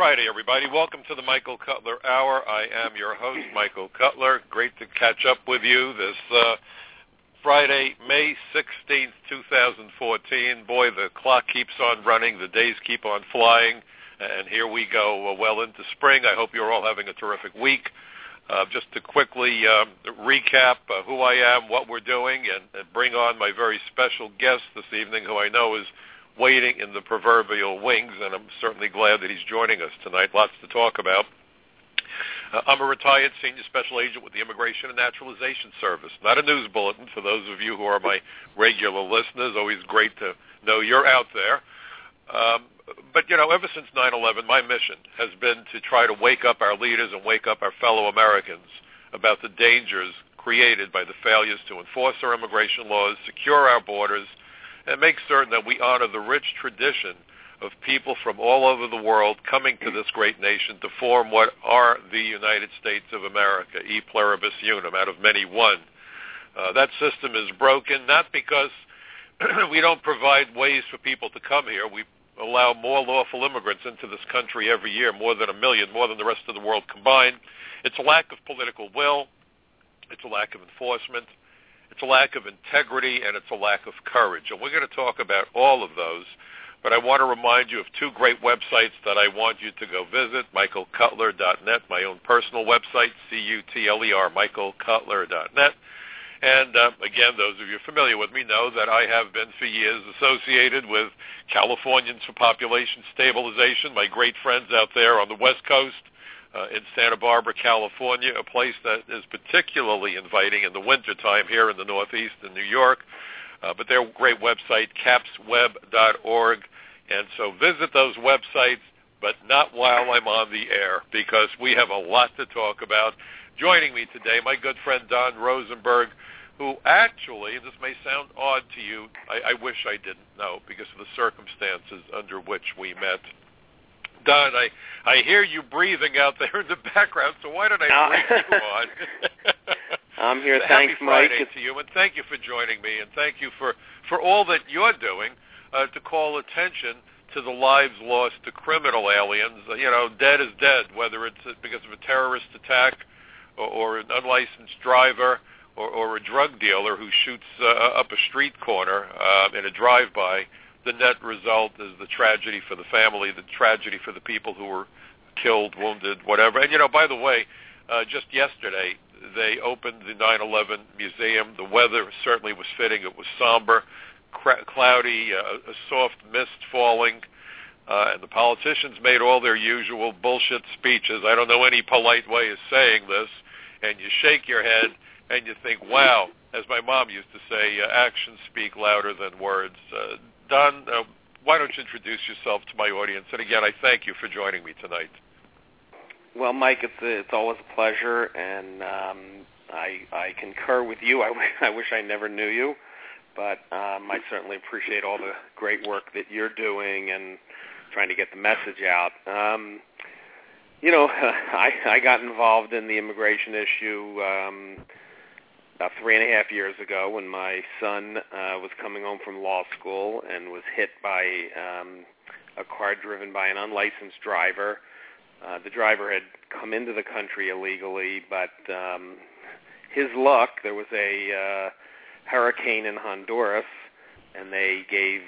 Friday, everybody. Welcome to the Michael Cutler Hour. I am your host, Michael Cutler. Great to catch up with you this Friday, May 16th, 2014. Boy, the clock keeps on running. The days keep on flying. And here we go well into spring. I hope you're all having a terrific week. Just to quickly recap who I am, what we're doing, and bring on my very special guest this evening, who I know is waiting in the proverbial wings, and I'm certainly glad that he's joining us tonight. Lots to talk about. I'm a retired senior special agent with the Immigration and Naturalization Service. Not a news bulletin for those of you who are my regular listeners. Always great to know you're out there. But, you know, ever since 9/11, my mission has been to try to wake up our leaders and wake up our fellow Americans about the dangers created by the failures to enforce our immigration laws, secure our borders, and make certain that we honor the rich tradition of people from all over the world coming to this great nation to form what are the United States of America, e pluribus unum, out of many one. That system is broken, not because we don't provide ways for people to come here. We allow more lawful immigrants into this country every year, more than 1 million, more than the rest of the world combined. It's a lack of political will. It's a lack of enforcement. It's a lack of integrity, and it's a lack of courage. And we're going to talk about all of those. But I want to remind you of two great websites that I want you to go visit, michaelcutler.net, my own personal website, C-U-T-L-E-R, michaelcutler.net. And, again, those of you familiar with me know that I have been for years associated with Californians for Population Stabilization, my great friends out there on the West Coast, in Santa Barbara, California, a place that is particularly inviting in the wintertime here in the Northeast in New York. But their great website, capsweb.org. And so visit those websites, but not while I'm on the air, because we have a lot to talk about. Joining me today, my good friend Don Rosenberg, who actually, and this may sound odd to you, I wish I didn't know because of the circumstances under which we met. Don, I hear you breathing out there in the background, so why don't I bring you on? I'm here. Thanks, Mike. Happy Friday to you, and thank you for joining me, and thank you for all that you're doing to call attention to the lives lost to criminal aliens. You know, dead is dead, whether it's because of a terrorist attack or an unlicensed driver or a drug dealer who shoots up a street corner in a drive-by. The net result is the tragedy for the family, the tragedy for the people who were killed, wounded, whatever. And, you know, by the way, just yesterday, they opened the 9/11 museum. The weather certainly was fitting. It was somber, cloudy, a soft mist falling, and the politicians made all their usual bullshit speeches. I don't know any polite way of saying this, and you shake your head and you think, wow, as my mom used to say, actions speak louder than words. Don, why don't you introduce yourself to my audience? And again, I thank you for joining me tonight. Well, Mike, it's always a pleasure, and I concur with you. I wish I never knew you, but I certainly appreciate all the great work that you're doing and trying to get the message out. You know, I got involved in the immigration issue about 3.5 years ago when my son was coming home from law school and was hit by a car driven by an unlicensed driver. The driver had come into the country illegally, but his luck, there was a hurricane in Honduras, and they gave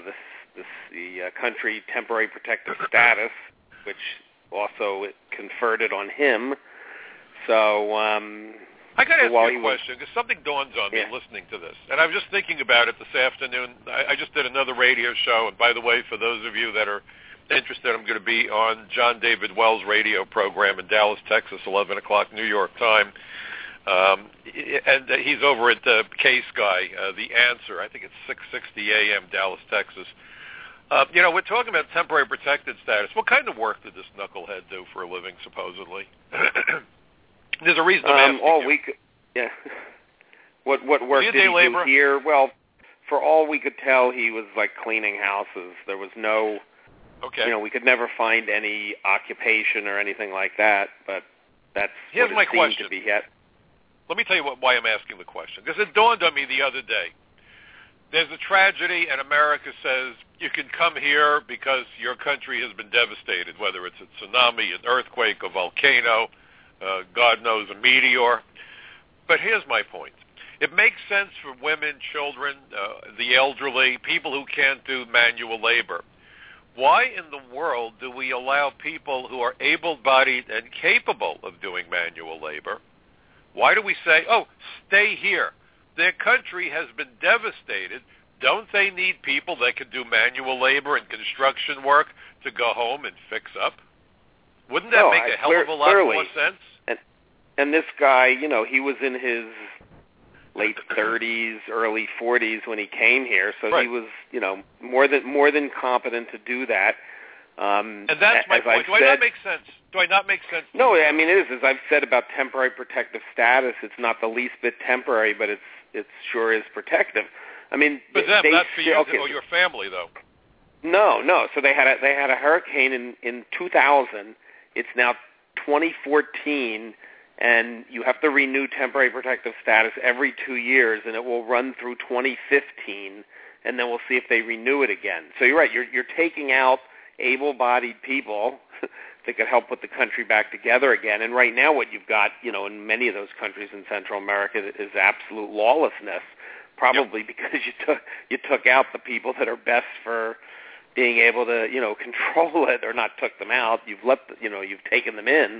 the country temporary protective status, which also it conferred it on him. So I got to ask you a question, because something dawns on me listening to this. And I was just thinking about it this afternoon. I just did another radio show, and by the way, for those of you that are interested, I'm going to be on John David Wells' radio program in Dallas, Texas, 11 o'clock New York time. And he's over at Case Guy, The Answer. I think it's 6:60 a.m. Dallas, Texas. You know, we're talking about temporary protected status. What kind of work did this knucklehead do for a living, supposedly? There's a reason I'm asking you. What work did he do here? Well, for all we could tell, he was like cleaning houses. There was no, you know, we could never find any occupation or anything like that. But that's Here's what my it seemed question. to be yet. Let me tell you why I'm asking the question, because it dawned on me the other day. there's a tragedy, and America says you can come here because your country has been devastated, whether it's a tsunami, an earthquake, a volcano, God knows, a meteor. But here's my point. It makes sense for women, children, the elderly, people who can't do manual labor. Why in the world do we allow people who are able-bodied and capable of doing manual labor, why do we say, oh, stay here? Their country has been devastated. Don't they need people that can do manual labor and construction work to go home and fix up? Wouldn't that make a hell of a lot more sense? And this guy, you know, he was in his late 30s, early 40s when he came here, so right. He was, you know, more than competent to do that. And that's my point. Do I not make sense? No, I mean, it is. As I've said about temporary protective status, it's not the least bit temporary, but it sure is protective. I mean, but that's for you or your family, though. No. So they had a hurricane in 2000. It's now 2014, and you have to renew temporary protective status every 2 years, and it will run through 2015, and then we'll see if they renew it again. So you're right. You're taking out able-bodied people that could help put the country back together again. And right now what you've got, you know, in many of those countries in Central America is absolute lawlessness, probably because you took out the people that are best for being able to, you know, control it, or not took them out. You've taken them in.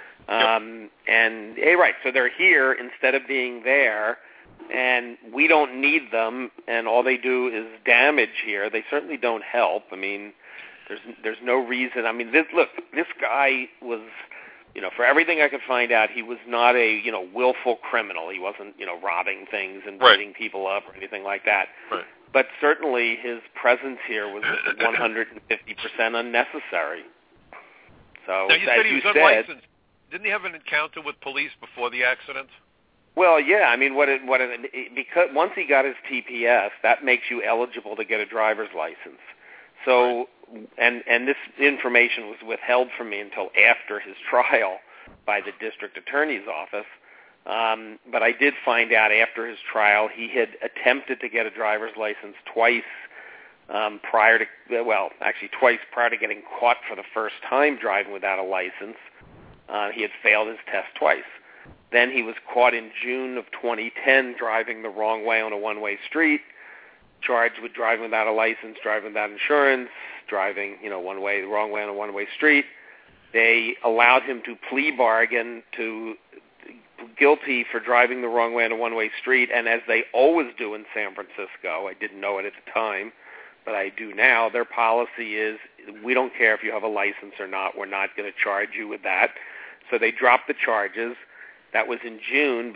And right, so they're here instead of being there, and we don't need them, and all they do is damage here. They certainly don't help. I mean, there's no reason. I mean, this guy was, you know, for everything I could find out, he was not a, you know, willful criminal. He wasn't, you know, robbing things and beating people up or anything like that. Right. But certainly his presence here was 150% unnecessary. So, now, you said he was unlicensed. Didn't he have an encounter with police before the accident? Well, yeah. I mean, because once he got his TPS, that makes you eligible to get a driver's license. So, right. and this information was withheld from me until after his trial by the district attorney's office. But I did find out after his trial he had attempted to get a driver's license twice prior to getting caught for the first time driving without a license. He had failed his test twice. Then he was caught in June of 2010 driving the wrong way on a one-way street, charged with driving without a license, driving without insurance, driving, you know, the wrong way on a one-way street. They allowed him to plea bargain to guilty for driving the wrong way on a one-way street, and as they always do in San Francisco, I didn't know it at the time, but I do now, their policy is we don't care if you have a license or not. We're not going to charge you with that. So they dropped the charges. That was in June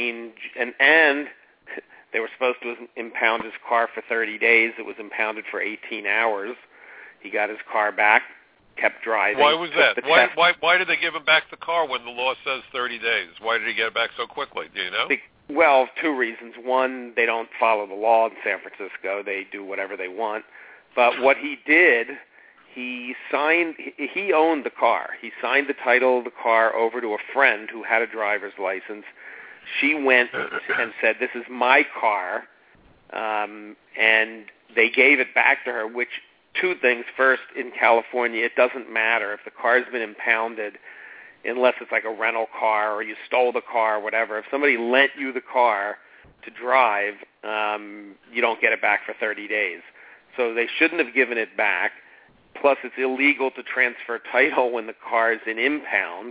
and they were supposed to impound his car for 30 days. It was impounded for 18 hours. He got his car back, kept driving. Why was that? Why did they give him back the car when the law says 30 days? Why did he get it back so quickly? Do you know? Well, two reasons. One, they don't follow the law in San Francisco. They do whatever they want. But what he did, he owned the car. He signed the title of the car over to a friend who had a driver's license. She went and said, this is my car, and they gave it back to her, which, two things. First, in California, it doesn't matter if the car's been impounded unless it's like a rental car or you stole the car or whatever. If somebody lent you the car to drive, you don't get it back for 30 days. So they shouldn't have given it back. Plus, it's illegal to transfer title when the car is in impound.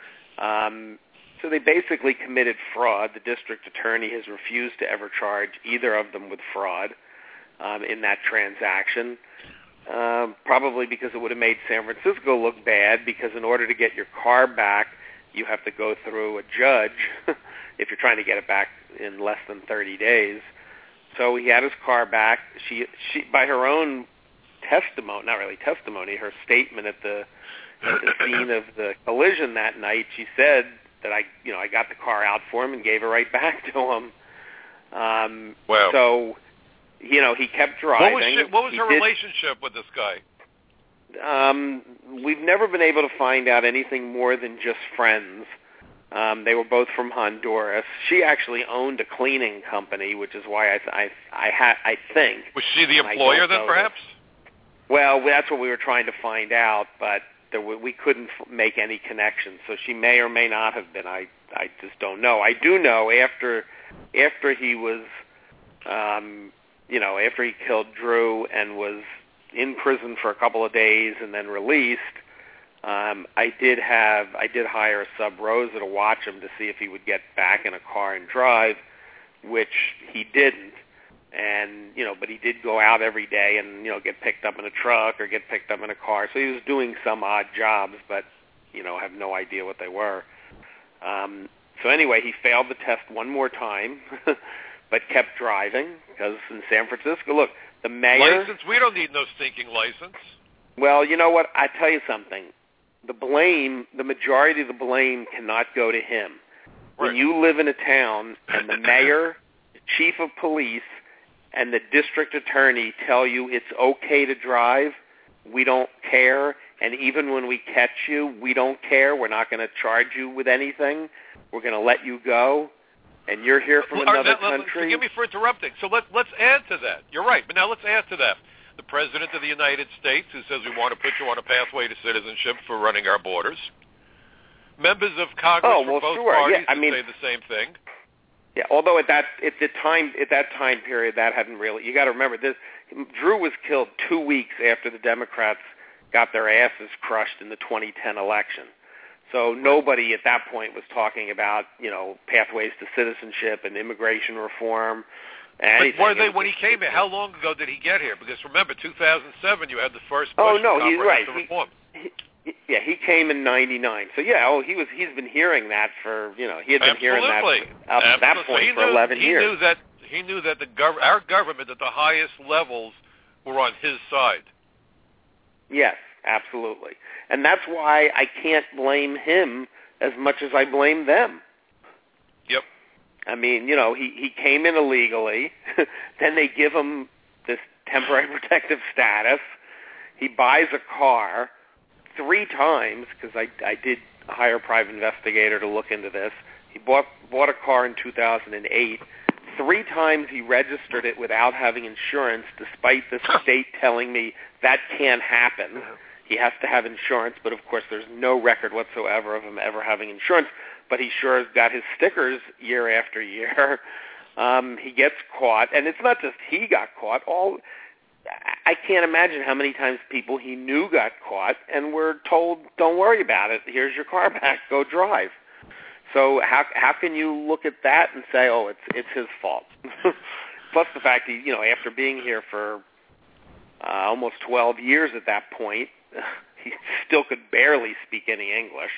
So they basically committed fraud. The district attorney has refused to ever charge either of them with fraud in that transaction, probably because it would have made San Francisco look bad, because in order to get your car back, you have to go through a judge if you're trying to get it back in less than 30 days. So he had his car back. She by her own testimony, not really testimony, her statement at the scene of the collision that night, she said that I got the car out for him and gave it right back to him. Wow. So, you know, he kept driving. What was her relationship with this guy? We've never been able to find out anything more than just friends. They were both from Honduras. She actually owned a cleaning company, which is why I think. Was she the employer then, perhaps? Well, that's what we were trying to find out, but we couldn't make any connections. So she may or may not have been. I just don't know. I do know after he was, after he killed Drew and was in prison for a couple of days and then released, I did hire a sub Rosa to watch him to see if he would get back in a car and drive, which he didn't. And, but he did go out every day and, get picked up in a truck or get picked up in a car. So he was doing some odd jobs, but, have no idea what they were. So anyway, he failed the test one more time, but kept driving because in San Francisco, look, the mayor... License? We don't need no stinking license. Well, you know what? I tell you something. The majority of the blame cannot go to him. Right. When you live in a town and the mayor, the chief of police, and the district attorney tell you it's okay to drive, we don't care. And even when we catch you, we don't care. We're not going to charge you with anything. We're going to let you go. And you're here from another country. Forgive me for interrupting. So let's add to that. You're right. But now let's add to that. The President of the United States, who says we want to put you on a pathway to citizenship for running our borders. Members of Congress from both parties say the same thing. Yeah, although at that time period, that hadn't really. You got to remember this. Drew was killed 2 weeks after the Democrats got their asses crushed in the 2010 election. So nobody at that point was talking about pathways to citizenship and immigration reform. But were they when he came here? How long ago did he get here? Because remember, 2007, you had the first Bush comprehensive reform. He came in '99. So he's been hearing that for he had been hearing that up at that point for 11 years. He knew that our government at the highest levels were on his side. Yes, absolutely, and that's why I can't blame him as much as I blame them. Yep. I mean, he came in illegally. Then they give him this temporary protective status. He buys a car 3 times, because I did hire a private investigator to look into this. He bought a car in 2008. 3 times he registered it without having insurance, despite the state telling me that can't happen. He has to have insurance, but of course there's no record whatsoever of him ever having insurance. But he sure has got his stickers year after year. He gets caught, and it's not just he got caught. I can't imagine how many times people he knew got caught and were told, "Don't worry about it. Here's your car back. Go drive." So how can you look at that and say, "Oh, it's his fault"? Plus the fact he, after being here for almost 12 years at that point, he still could barely speak any English.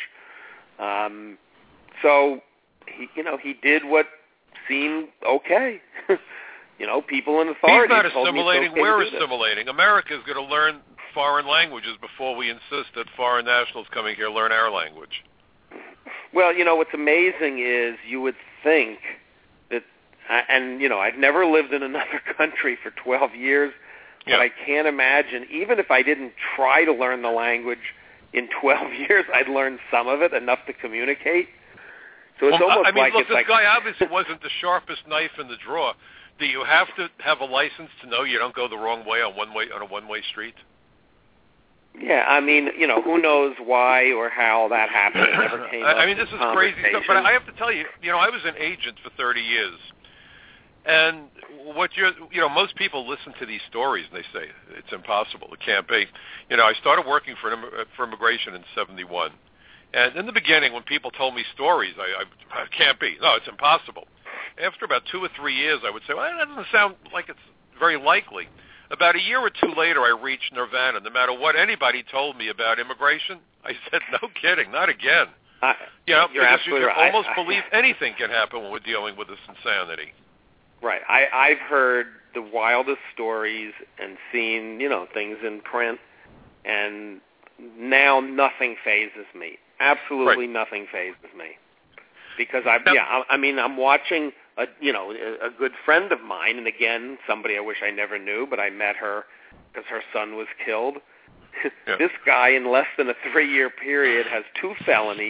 So he did what seemed okay. People in authority. He's not assimilating. We're assimilating. America is going to learn foreign languages before we insist that foreign nationals coming here learn our language. Well, what's amazing is you would think that, and I've never lived in another country for 12 years, but I can't imagine, even if I didn't try to learn the language in 12 years, I'd learn some of it, enough to communicate. So it's almost like this guy obviously wasn't the sharpest knife in the drawer. Do you have to have a license to know you don't go the wrong way on a one-way street? Yeah, I mean, who knows why or how that happened. It never came up. I mean, this is crazy stuff. But I have to tell you, I was an agent for 30 years. And most people listen to these stories and they say, it's impossible. It can't be. I started working for immigration in 1971. And in the beginning, when people told me stories, I can't be. No, it's impossible. After about 2 or 3 years, I would say, well, that doesn't sound like it's very likely. About a year or 2 later, I reached nirvana. No matter what anybody told me about immigration, I said, no kidding, not again. You're because absolutely you right. almost believe anything can happen when we're dealing with this insanity. Right. I've heard the wildest stories and seen, things in print, and now nothing phases me. Absolutely nothing phases me. Because I'm watching a good friend of mine, and again, somebody I wish I never knew, but I met her because her son was killed. Yeah. This guy, in less than a 3-year period, has 2 felonies,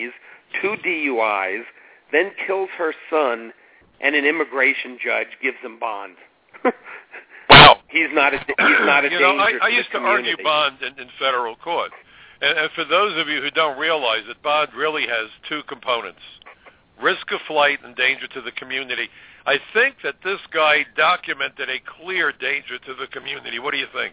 2 DUIs, then kills her son, and an immigration judge gives him bond. Wow. He's not a danger to I used the to argue community. bond in federal court. And for those of you who don't realize it, bond really has 2 components: risk of flight and danger to the community. I think that this guy documented a clear danger to the community. What do you think?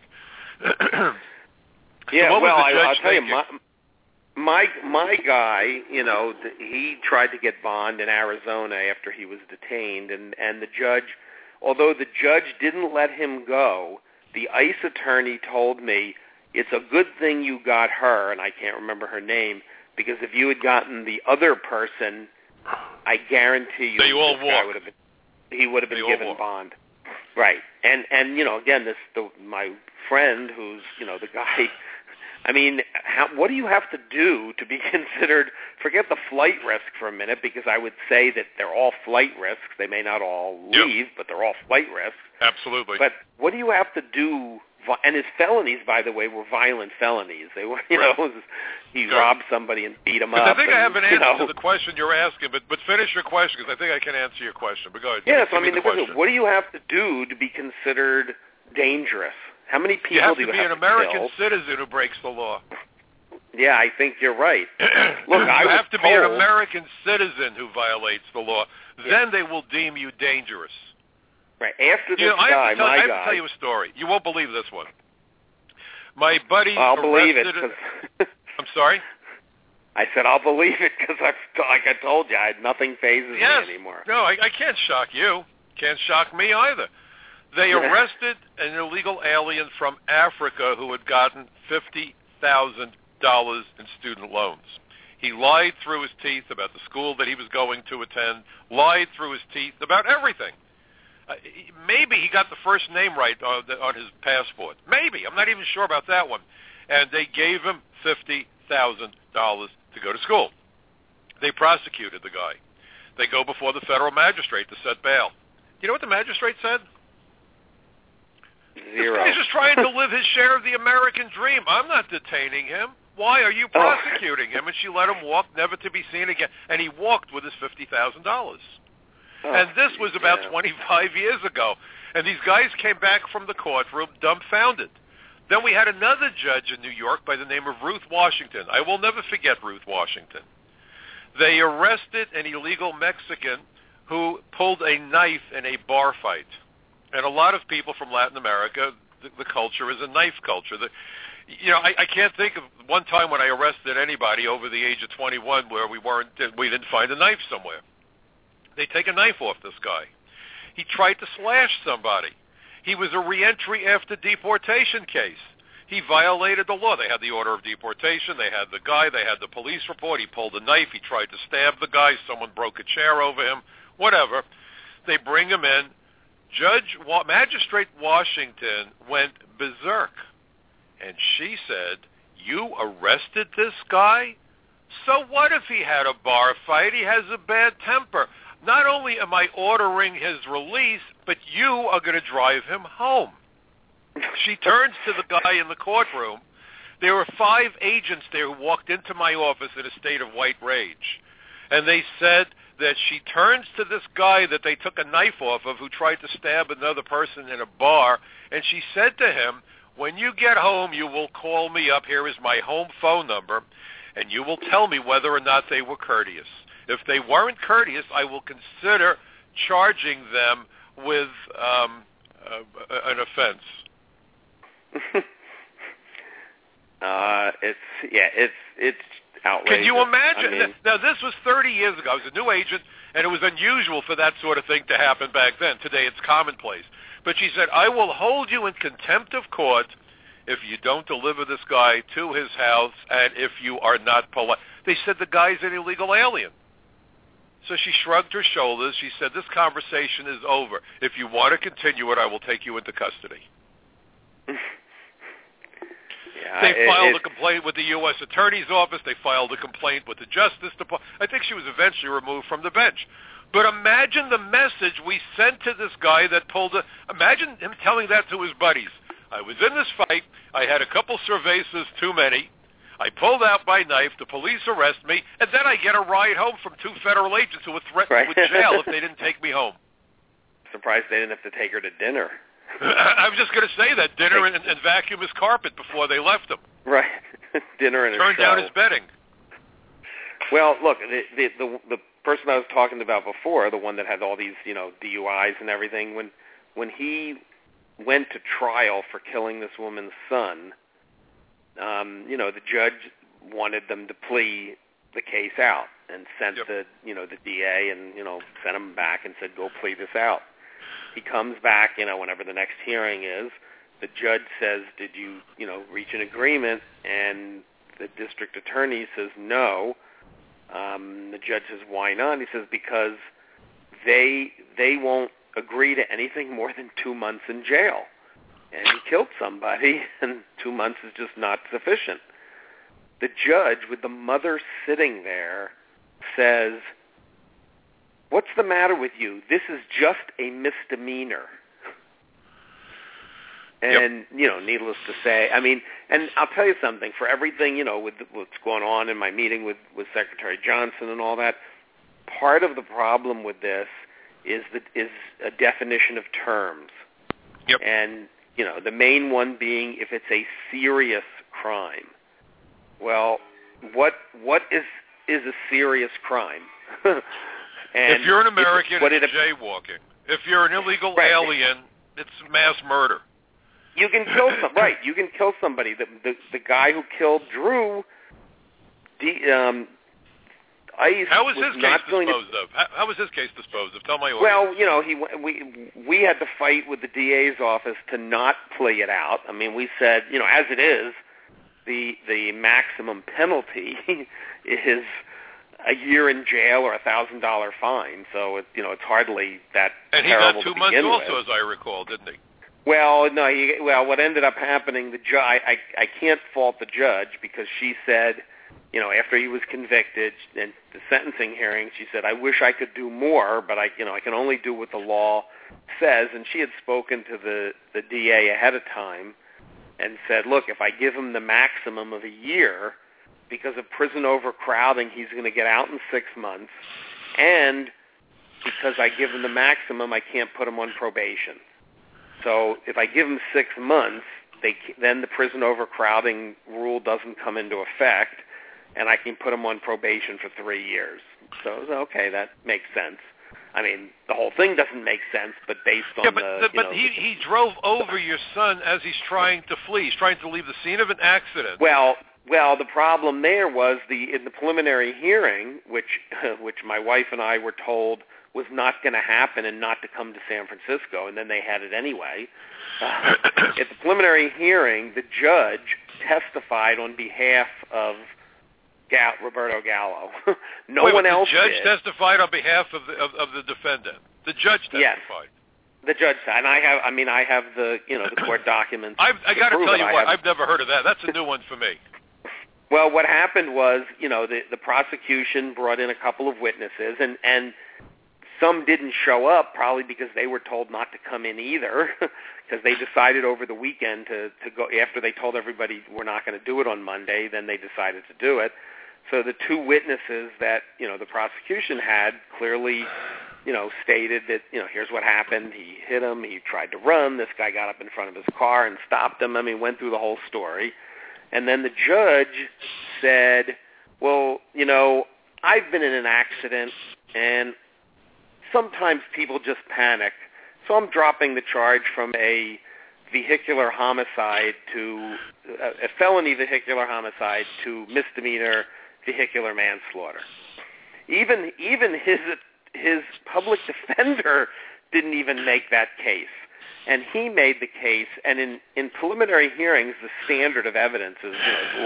Yeah, so well, I'll tell you, my guy, he tried to get bond in Arizona after he was detained, and the judge, although the judge didn't let him go, the ICE attorney told me, it's a good thing you got her, and I can't remember her name, because if you had gotten the other person, I guarantee you, he would have been given bond. Right. And again, my friend who's, the guy, I mean, what do you have to do to be considered, forget the flight risk for a minute, because I would say that they're all flight risks. They may not all leave, but they're all flight risks. Absolutely. But what do you have to do? And his felonies, by the way, were violent felonies. They were, he robbed somebody and beat him up. I think I have an answer to the question you're asking, but finish your question, because I think I can answer your question. But go ahead. Yeah, so I mean, what do you have to do to be considered dangerous? How many people do you have to be an American citizen who breaks the law. Yeah, I think you're right. Look, you have to be an American citizen who violates the law. Then they will deem you dangerous. Right. After this I have to tell you a story. You won't believe this one. My buddy I'll believe it. I'm sorry? I said I'll believe it because, like I told you, nothing phases me anymore. No, I can't shock you. Can't shock me either. They arrested an illegal alien from Africa who had gotten $50,000 in student loans. He lied through his teeth about the school that he was going to attend, lied through his teeth about everything. Maybe he got the first name right on his passport. Maybe. I'm not even sure about that one. And they gave him $50,000 to go to school. They prosecuted the guy. They go before the federal magistrate to set bail. You know what the magistrate said? Zero. This guy's just trying to live his share of the American dream. I'm not detaining him. Why are you prosecuting him? And she let him walk, never to be seen again. And he walked with his $50,000. And this was about 25 years ago. And these guys came back from the courtroom dumbfounded. Then we had another judge in New York by the name of Ruth Washington. I will never forget Ruth Washington. They arrested an illegal Mexican who pulled a knife in a bar fight. And a lot of people from Latin America, the culture is a knife culture. I can't think of one time when I arrested anybody over the age of 21 where we didn't find a knife somewhere. They take a knife off this guy. He tried to slash somebody. He was a reentry after deportation case. He violated the law. They had the order of deportation. They had the guy. They had the police report. He pulled a knife. He tried to stab the guy. Someone broke a chair over him. Whatever. They bring him in. Magistrate Washington went berserk. And she said, "You arrested this guy? So what if he had a bar fight? He has a bad temper. Not only am I ordering his release, but you are going to drive him home." She turns to the guy in the courtroom. There were 5 agents there who walked into my office in a state of white rage. And they said that she turns to this guy that they took a knife off of who tried to stab another person in a bar, and she said to him, "When you get home, you will call me up. Here is my home phone number, and you will tell me whether or not they were courteous. If they weren't courteous, I will consider charging them with an offense." It's outrageous. Can you imagine? Now, this was 30 years ago. I was a new agent, and it was unusual for that sort of thing to happen back then. Today, it's commonplace. But she said, "I will hold you in contempt of court if you don't deliver this guy to his house and if you are not polite." They said the guy's an illegal alien. So she shrugged her shoulders. She said, "This conversation is over. If you want to continue it, I will take you into custody." They filed a complaint with the U.S. Attorney's Office. They filed a complaint with the Justice Department. I think she was eventually removed from the bench. But imagine the message we sent to this guy that imagine him telling that to his buddies. "I was in this fight. I had a couple cervezas too many. I pulled out my knife, the police arrest me, and then I get a ride home from 2 federal agents who would threaten me with jail if they didn't take me home. Surprised they didn't have to take her to dinner. I was just going to say that, dinner and vacuum his carpet before they left him. Right. Dinner and turn down his bedding. Well, look, the person I was talking about before, the one that had all these, DUIs and everything, when he went to trial for killing this woman's son, the judge wanted them to plea the case out and sent the DA and, sent him back and said, go plea this out. He comes back, whenever the next hearing is, the judge says, did you, reach an agreement? And the district attorney says no. The judge says, why not? He says, because they won't agree to anything more than 2 months in jail. And he killed somebody, and 2 months is just not sufficient. The judge, with the mother sitting there, says, what's the matter with you? This is just a misdemeanor. And, needless to say, and I'll tell you something, for everything, with what's going on in my meeting with Secretary Johnson and all that, part of the problem with this is a definition of terms. Yep. And, the main one being if it's a serious crime. Well, what is a serious crime? And if you're an American, it's jaywalking. If you're an illegal alien, it's mass murder. You can kill You can kill somebody. The guy who killed Drew, ICE How was his case disposed of? How was his case disposed of? Tell my audience. Well, we had to fight with the DA's office to not plea it out. We said, as it is, the maximum penalty is a year in jail or $1,000 fine. So it's hardly that terrible. And he got 2 months also, as I recall, didn't he? Well, no. What ended up happening, I can't fault the judge because she said, after he was convicted in the sentencing hearing, she said, I wish I could do more, but I can only do what the law says. And she had spoken to the DA ahead of time and said, look, if I give him the maximum of a year, because of prison overcrowding, he's going to get out in 6 months. And because I give him the maximum, I can't put him on probation. So if I give him 6 months, then the prison overcrowding rule doesn't come into effect, and I can put him on probation for 3 years. So I was, okay, that makes sense. The whole thing doesn't make sense, but based on but he drove over your son as he's trying to flee. He's trying to leave the scene of an accident. Well, the problem there was in the preliminary hearing, which my wife and I were told was not going to happen and not to come to San Francisco, and then they had it anyway. At the preliminary hearing, the judge testified on behalf of Roberto Gallo. No one else did. The judge testified on behalf of the defendant. The judge testified. Yes. The judge said, and I have the the court documents. I got to tell you what, I've never heard of that. That's a new one for me. Well, what happened was, the prosecution brought in a couple of witnesses, and some didn't show up, probably because they were told not to come in either, because they decided over the weekend to go, after they told everybody we're not going to do it on Monday, then they decided to do it. So the two witnesses that, the prosecution had clearly, stated that, here's what happened. He hit him. He tried to run. This guy got up in front of his car and stopped him. Went through the whole story. And then the judge said, well, I've been in an accident, and sometimes people just panic. So I'm dropping the charge from a vehicular homicide to a felony vehicular homicide to misdemeanor vehicular manslaughter. Even his public defender didn't even make that case. And he made the case, and in preliminary hearings, the standard of evidence is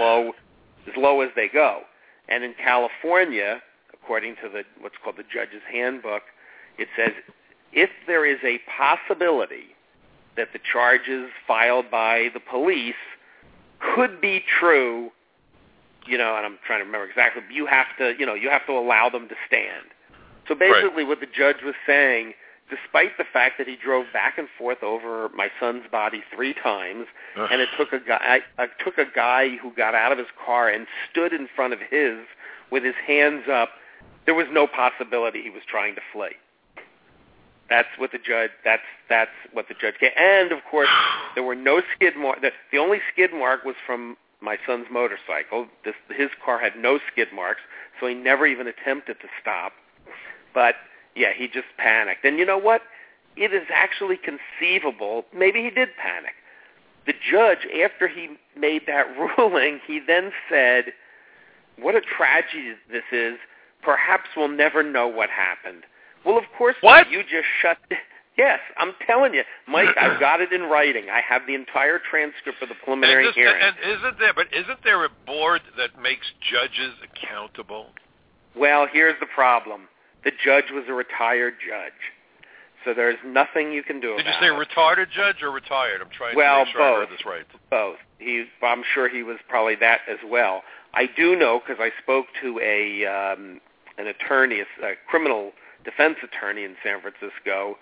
as low as they go. And in California, according to what's called the judge's handbook, it says if there is a possibility that the charges filed by the police could be true, and I'm trying to remember exactly, you have to allow them to stand. So basically what the judge was saying, despite the fact that he drove back and forth over my son's body 3 times, and it took a guy who got out of his car and stood in front of his with his hands up. There was no possibility he was trying to flee. That's what the judge. That's what the judge gave. And of course, there were no skid marks. The only skid mark was from my son's motorcycle. His car had no skid marks, so he never even attempted to stop. But yeah, he just panicked. And you know what? It is actually conceivable. Maybe he did panic. The judge, after he made that ruling, he then said, "What a tragedy this is. Perhaps we'll never know what happened." Well, of course, what? You just shut. Yes, I'm telling you, Mike. I've got it in writing. I have the entire transcript of the preliminary hearing. And isn't there a board that makes judges accountable? Well, here's the problem. The judge was a retired judge, so there's nothing you can do about it. Did you say retarded judge or retired? I'm trying to make sure I heard this right. Both. I'm sure he was probably that as well. I do know because I spoke to an attorney, a criminal defense attorney in San Francisco,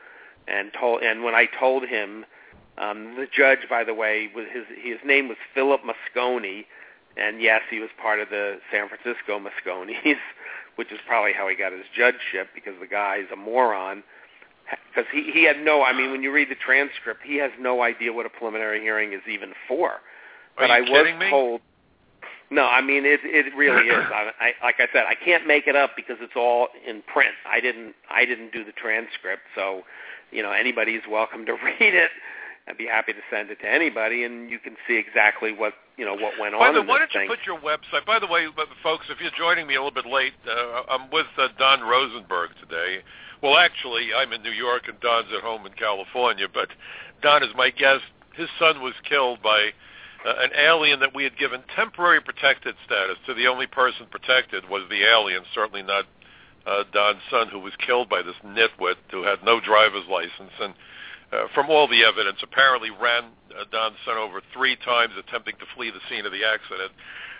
and when I told him, the judge, by the way, his name was Philip Moscone, and yes, he was part of the San Francisco Moscones, which is probably how he got his judgeship, because the guy's a moron. Because he had when you read the transcript, he has no idea what a preliminary hearing is even for. But Are you kidding me? Told. No, it really is. Like I said, I can't make it up because it's all in print. I didn't do the transcript, so anybody's welcome to read it. I'd be happy to send it to anybody, and you can see exactly what went on. Why don't you put your website? By the way, folks, if you're joining me a little bit late, I'm with Don Rosenberg today. Well, actually, I'm in New York, and Don's at home in California. But Don is my guest. His son was killed by an alien that we had given temporary protected status to. The only person protected was the alien, certainly not Don's son, who was killed by this nitwit who had no driver's license. And from all the evidence, apparently ran Don's son over 3 times attempting to flee the scene of the accident.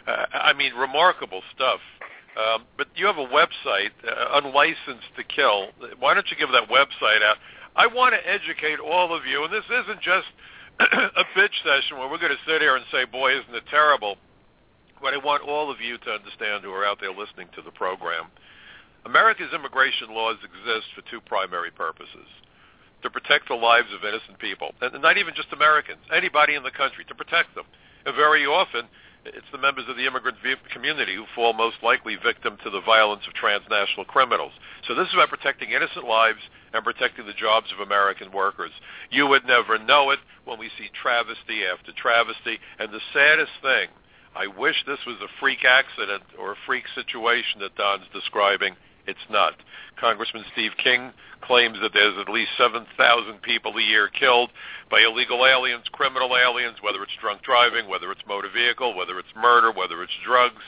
Remarkable stuff. But you have a website, Unlicensed to Kill. Why don't you give that website out? I want to educate all of you, and this isn't just a bitch session where we're going to sit here and say, boy, isn't it terrible. But I want all of you to understand who are out there listening to the program. America's immigration laws exist for 2 primary purposes: to protect the lives of innocent people, and not even just Americans, anybody in the country, to protect them. And very often, it's the members of the immigrant community who fall most likely victim to the violence of transnational criminals. So this is about protecting innocent lives and protecting the jobs of American workers. You would never know it when we see travesty after travesty. And the saddest thing, I wish this was a freak accident or a freak situation that Don's describing. It's not. Congressman Steve King claims that there's at least 7,000 people a year killed by illegal aliens, criminal aliens, whether it's drunk driving, whether it's motor vehicle, whether it's murder, whether it's drugs.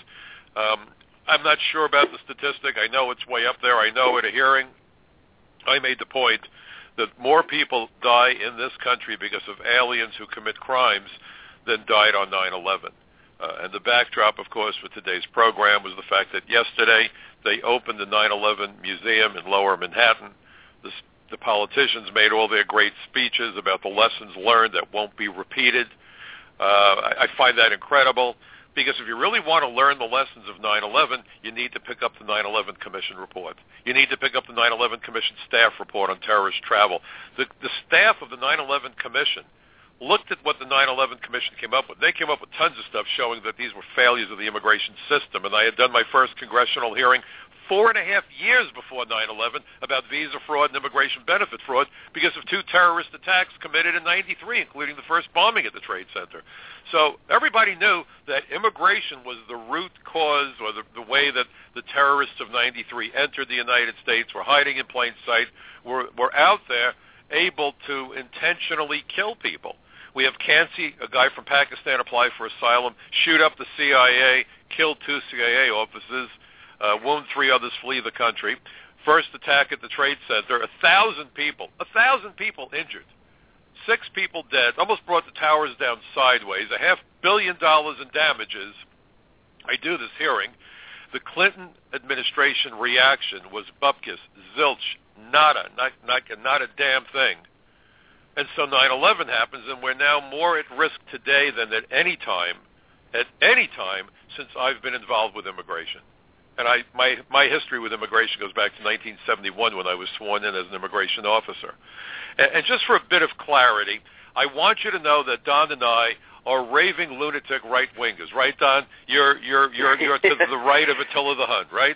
I'm not sure about the statistic. I know it's way up there. I know at a hearing I made the point that more people die in this country because of aliens who commit crimes than died on 9/11. And the backdrop, of course, for today's program was the fact that yesterday they opened the 9/11 Museum in Lower Manhattan. The politicians made all their great speeches about the lessons learned that won't be repeated. I find that incredible, because if you really want to learn the lessons of 9/11, you need to pick up the 9/11 Commission report. You need to pick up the 9/11 Commission staff report on terrorist travel. The staff of the 9/11 Commission looked at what the 9/11 Commission came up with. They came up with tons of stuff showing that these were failures of the immigration system. And I had done my first congressional hearing 4.5 years before 9/11 about visa fraud and immigration benefit fraud because of 2 terrorist attacks committed in 93, including the first bombing at the Trade Center. So everybody knew that immigration was the root cause, or the way that the terrorists of 93 entered the United States, were hiding in plain sight, were out there able to intentionally kill people. We have Kansi, a guy from Pakistan, apply for asylum, shoot up the CIA, kill 2 CIA officers, wound 3 others, flee the country. First attack at the Trade Center, 1,000 people injured, 6 people dead, almost brought the towers down sideways, $500 million in damages. I do this hearing. The Clinton administration reaction was bupkis, zilch, Nada, not a damn thing. And so 9/11 happens, and we're now more at risk today than at any time since I've been involved with immigration. And my history with immigration goes back to 1971 when I was sworn in as an immigration officer. And just for a bit of clarity, I want you to know that Don and I are raving lunatic right-wingers, right, Don? You're to the right of Attila the Hun, right?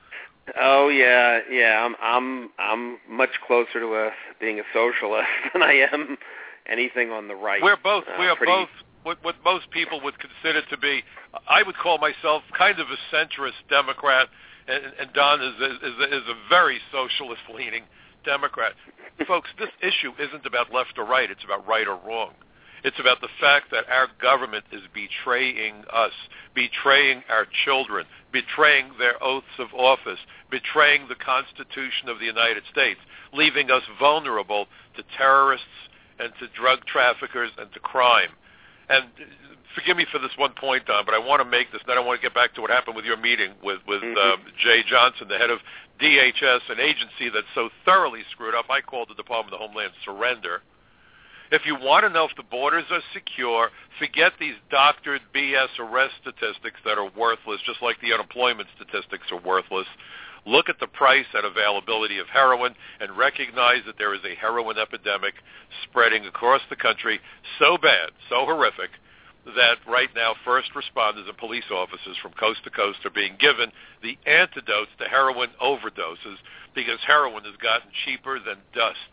Oh yeah. I'm much closer to being a socialist than I am anything on the right. We are both what most people would consider to be. I would call myself kind of a centrist Democrat, and Don is a very socialist-leaning Democrat. Folks, this issue isn't about left or right. It's about right or wrong. It's about the fact that our government is betraying us, betraying our children, betraying their oaths of office, betraying the Constitution of the United States, leaving us vulnerable to terrorists and to drug traffickers and to crime. And forgive me for this one point, Don, but I want to make this, and then I want to get back to what happened with your meeting with Jay Johnson, the head of DHS, an agency that's so thoroughly screwed up. I called the Department of Homeland surrender. If you want to know if the borders are secure, forget these doctored BS arrest statistics that are worthless, just like the unemployment statistics are worthless. Look at the price and availability of heroin and recognize that there is a heroin epidemic spreading across the country so bad, so horrific, that right now first responders and police officers from coast to coast are being given the antidotes to heroin overdoses because heroin has gotten cheaper than dust.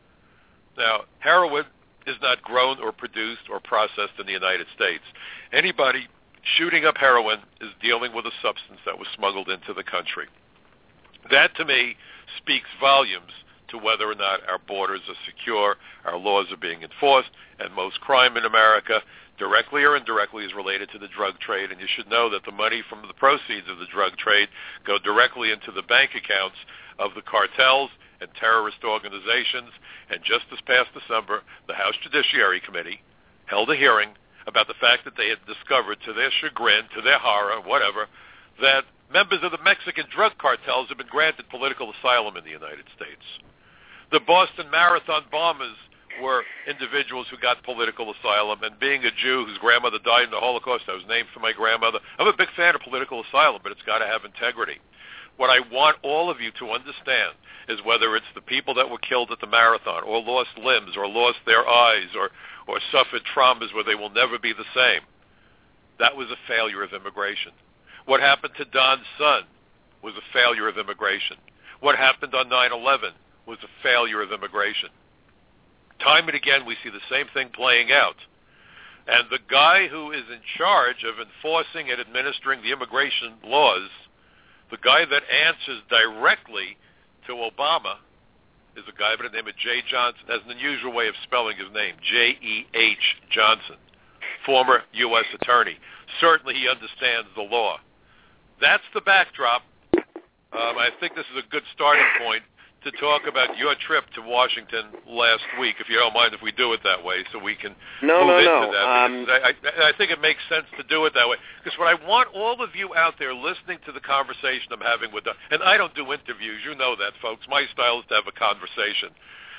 Now, heroin is not grown or produced or processed in the United States. Anybody shooting up heroin is dealing with a substance that was smuggled into the country. That, to me, speaks volumes to whether or not our borders are secure, our laws are being enforced, and most crime in America, directly or indirectly, is related to the drug trade. And you should know that the money from the proceeds of the drug trade go directly into the bank accounts of the cartels and terrorist organizations. And just this past December, the House Judiciary Committee held a hearing about the fact that they had discovered, to their chagrin, to their horror, whatever, that members of the Mexican drug cartels have been granted political asylum in the United States. The Boston Marathon bombers were individuals who got political asylum, and being a Jew whose grandmother died in the Holocaust, I was named for my grandmother. I'm a big fan of political asylum, but it's got to have integrity. What I want all of you to understand is whether it's the people that were killed at the marathon or lost limbs or lost their eyes or suffered traumas where they will never be the same, that was a failure of immigration. What happened to Don's son was a failure of immigration. What happened on 9/11 was a failure of immigration. Time and again, we see the same thing playing out. And the guy who is in charge of enforcing and administering the immigration laws, the guy that answers directly to Obama, is a guy by the name of Jay Johnson. Has an unusual way of spelling his name, J-E-H Johnson, former U.S. attorney. Certainly he understands the law. That's the backdrop. I think this is a good starting point to talk about your trip to Washington last week, if you don't mind if we do it that way, so we can move into that. I think it makes sense to do it that way, because what I want all of you out there listening to the conversation I'm having with them, and I don't do interviews, you know that, folks. My style is to have a conversation.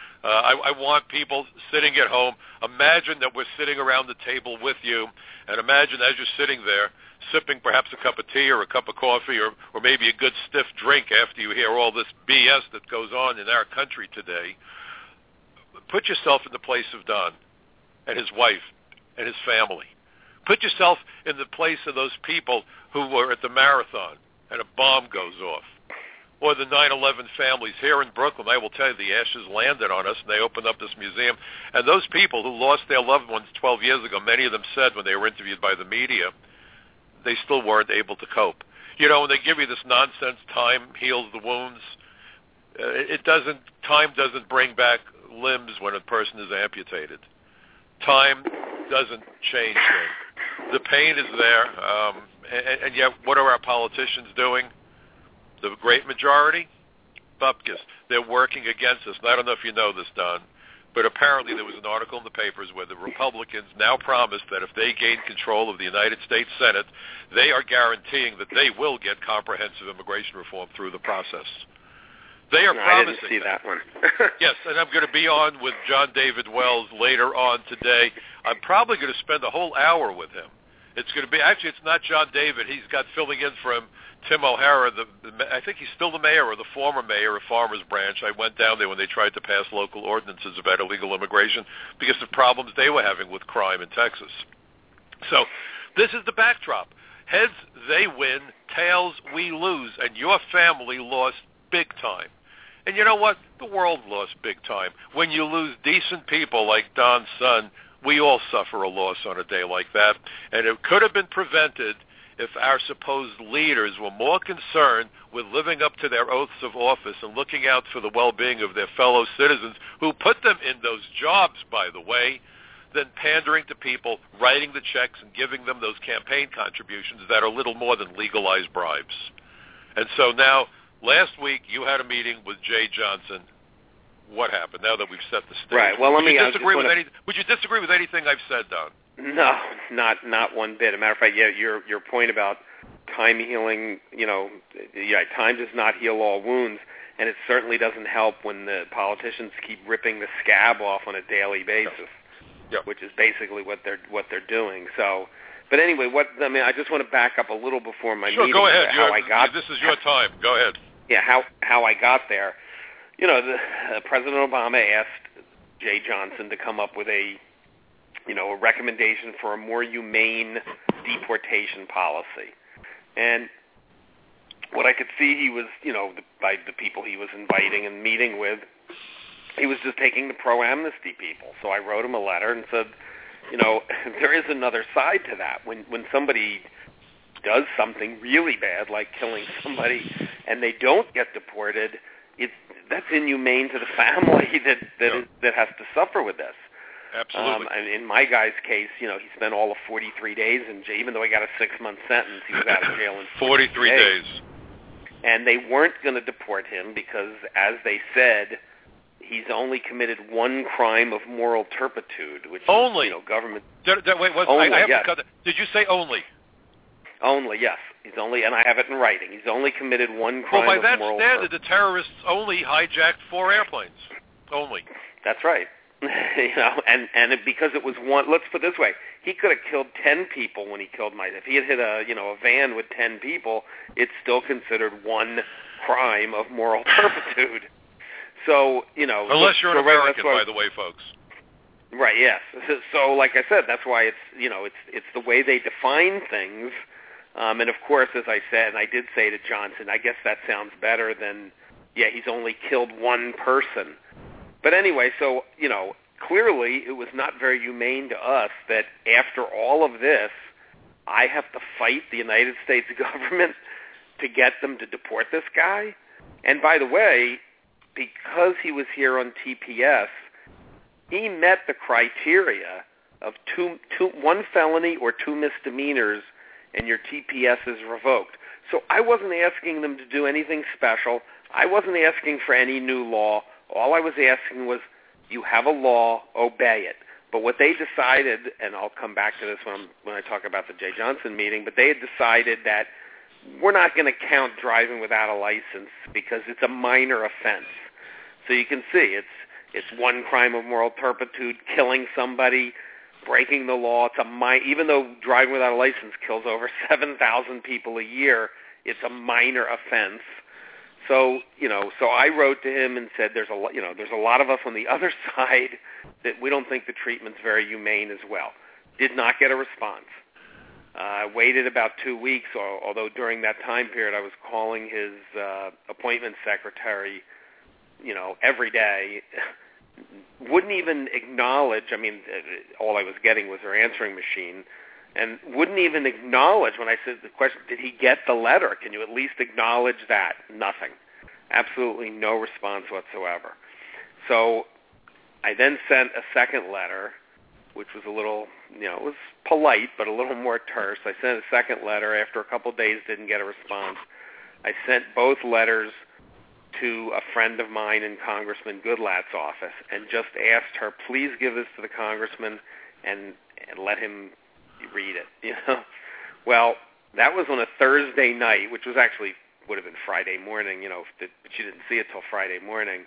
I want people sitting at home. Imagine that we're sitting around the table with you, and imagine as you're sitting there, sipping perhaps a cup of tea or a cup of coffee or maybe a good stiff drink after you hear all this BS that goes on in our country today. Put yourself in the place of Don and his wife and his family. Put yourself in the place of those people who were at the marathon and a bomb goes off. Or the 9/11 families here in Brooklyn. I will tell you, the ashes landed on us, and they opened up this museum. And those people who lost their loved ones 12 years ago, many of them said when they were interviewed by the media, they still weren't able to cope. You know, when they give you this nonsense, time heals the wounds, time doesn't bring back limbs when a person is amputated. Time doesn't change things. The pain is there, and yet what are our politicians doing? The great majority? Bupkis. They're working against us. And I don't know if you know this, Don, but apparently there was an article in the papers where the Republicans now promise that if they gain control of the United States Senate, they are guaranteeing that they will get comprehensive immigration reform through the process. They are promising. I didn't see that one. Yes, and I'm going to be on with John David Wells later on today. I'm probably going to spend a whole hour with him. It's going to be, actually, it's not John David. He's got filling in from Tim O'Hara. I think he's still the mayor or the former mayor of Farmers Branch. I went down there when they tried to pass local ordinances about illegal immigration because of problems they were having with crime in Texas. So this is the backdrop. Heads, they win. Tails, we lose. And your family lost big time. And you know what? The world lost big time. When you lose decent people like Don's son, we all suffer a loss on a day like that. And it could have been prevented if our supposed leaders were more concerned with living up to their oaths of office and looking out for the well-being of their fellow citizens who put them in those jobs, by the way, than pandering to people, writing the checks and giving them those campaign contributions that are little more than legalized bribes. And so now, last week, you had a meeting with Jay Johnson. What happened now that we've set the stage? Right. Well, would you disagree with anything I've said, Don? No, not one bit. As a matter of fact, yeah, your point about time healing, time does not heal all wounds, and it certainly doesn't help when the politicians keep ripping the scab off on a daily basis, which is basically what they're doing. So, but anyway, I just want to back up a little before my meeting. Go ahead. This is your time. Go ahead. Yeah, how I got there. President Obama asked Jay Johnson to come up with a recommendation for a more humane deportation policy. And what I could see he was, by the people he was inviting and meeting with, he was just taking the pro-amnesty people. So I wrote him a letter and said, there is another side to that. When somebody does something really bad, like killing somebody, and they don't get deported, that's inhumane to the family that has to suffer with this. Absolutely. In my guy's case, he spent all of 43 days in jail. Even though he got a 6-month sentence, he was out of jail in 43 days. And they weren't going to deport him because, as they said, he's only committed one crime of moral turpitude, which is, government. Did you say only? Only, yes. He's only, and I have it in writing. He's only committed one crime of moral turpitude. Well, by that standard, the terrorists only hijacked 4 airplanes. Only. That's right. And because it was one. Let's put it this way: he could have killed 10 people when he killed If he had hit a van with 10 people, it's still considered one crime of moral turpitude. So unless you're an American, by the way, folks. Right. Yes. So, like I said, that's why it's the way they define things. And of course, as I said, and I did say to Johnson, I guess that sounds better than, he's only killed one person. But anyway, so, clearly it was not very humane to us that after all of this, I have to fight the United States government to get them to deport this guy. And by the way, because he was here on TPS, he met the criteria of one felony or 2 misdemeanors, and your TPS is revoked. So I wasn't asking them to do anything special. I wasn't asking for any new law. All I was asking was, you have a law, obey it. But what they decided, and I'll come back to this when I talk about the Jay Johnson meeting, but they had decided that we're not going to count driving without a license because it's a minor offense. So you can see it's one crime of moral turpitude, killing somebody, breaking the law. Even though driving without a license kills over 7,000 people a year, it's a minor offense. So I wrote to him and said, there's a lot of us on the other side that we don't think the treatment's very humane as well. Did not get a response. I waited about 2 weeks, although during that time period I was calling his appointment secretary, every day. Wouldn't even acknowledge. All I was getting was her answering machine, and wouldn't even acknowledge when I said the question, did he get the letter? Can you at least acknowledge that? Nothing. Absolutely no response whatsoever. So I then sent a second letter, which was a little, it was polite, but a little more terse. I sent a second letter. After a couple of days, didn't get a response. I sent both letters to a friend of mine in Congressman Goodlatte's office and just asked her, please give this to the congressman and let him read it. Well, that was on a Thursday night, which was actually would have been Friday morning, but she didn't see it till Friday morning.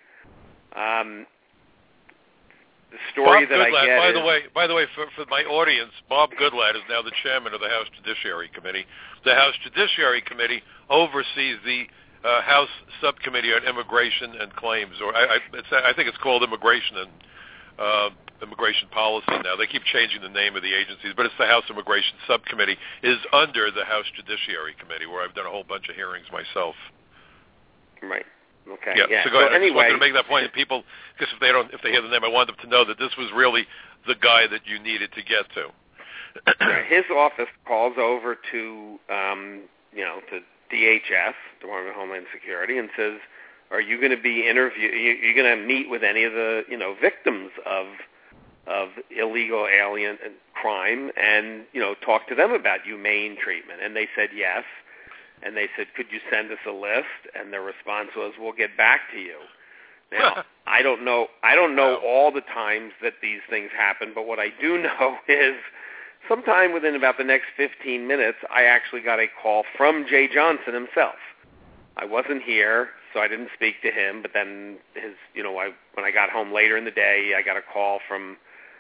The story Bob that Goodlatte, I get by the way, for my audience, Bob Goodlatte is now the chairman of the House Judiciary Committee. The House Judiciary Committee oversees the House Subcommittee on Immigration and Claims, or I think it's called Immigration and Immigration Policy now. They keep changing the name of the agencies, but it's the House Immigration Subcommittee is under the House Judiciary Committee, where I've done a whole bunch of hearings myself. Right. Okay. Yeah. So go ahead. I just wanted to make that point to people, because if they hear the name, I want them to know that this was really the guy that you needed to get to. His office calls over to to DHS, Department of Homeland Security, and says, "Are you going to be you're going to meet with any of the victims of illegal alien crime and talk to them about humane treatment?" And they said yes. And they said, "Could you send us a list?" And their response was, "We'll get back to you." Now, I don't know all the times that these things happen, but what I do know is sometime within about the next 15 minutes, I actually got a call from Jay Johnson himself. I wasn't here, so I didn't speak to him, but then when I got home later in the day, I got a call from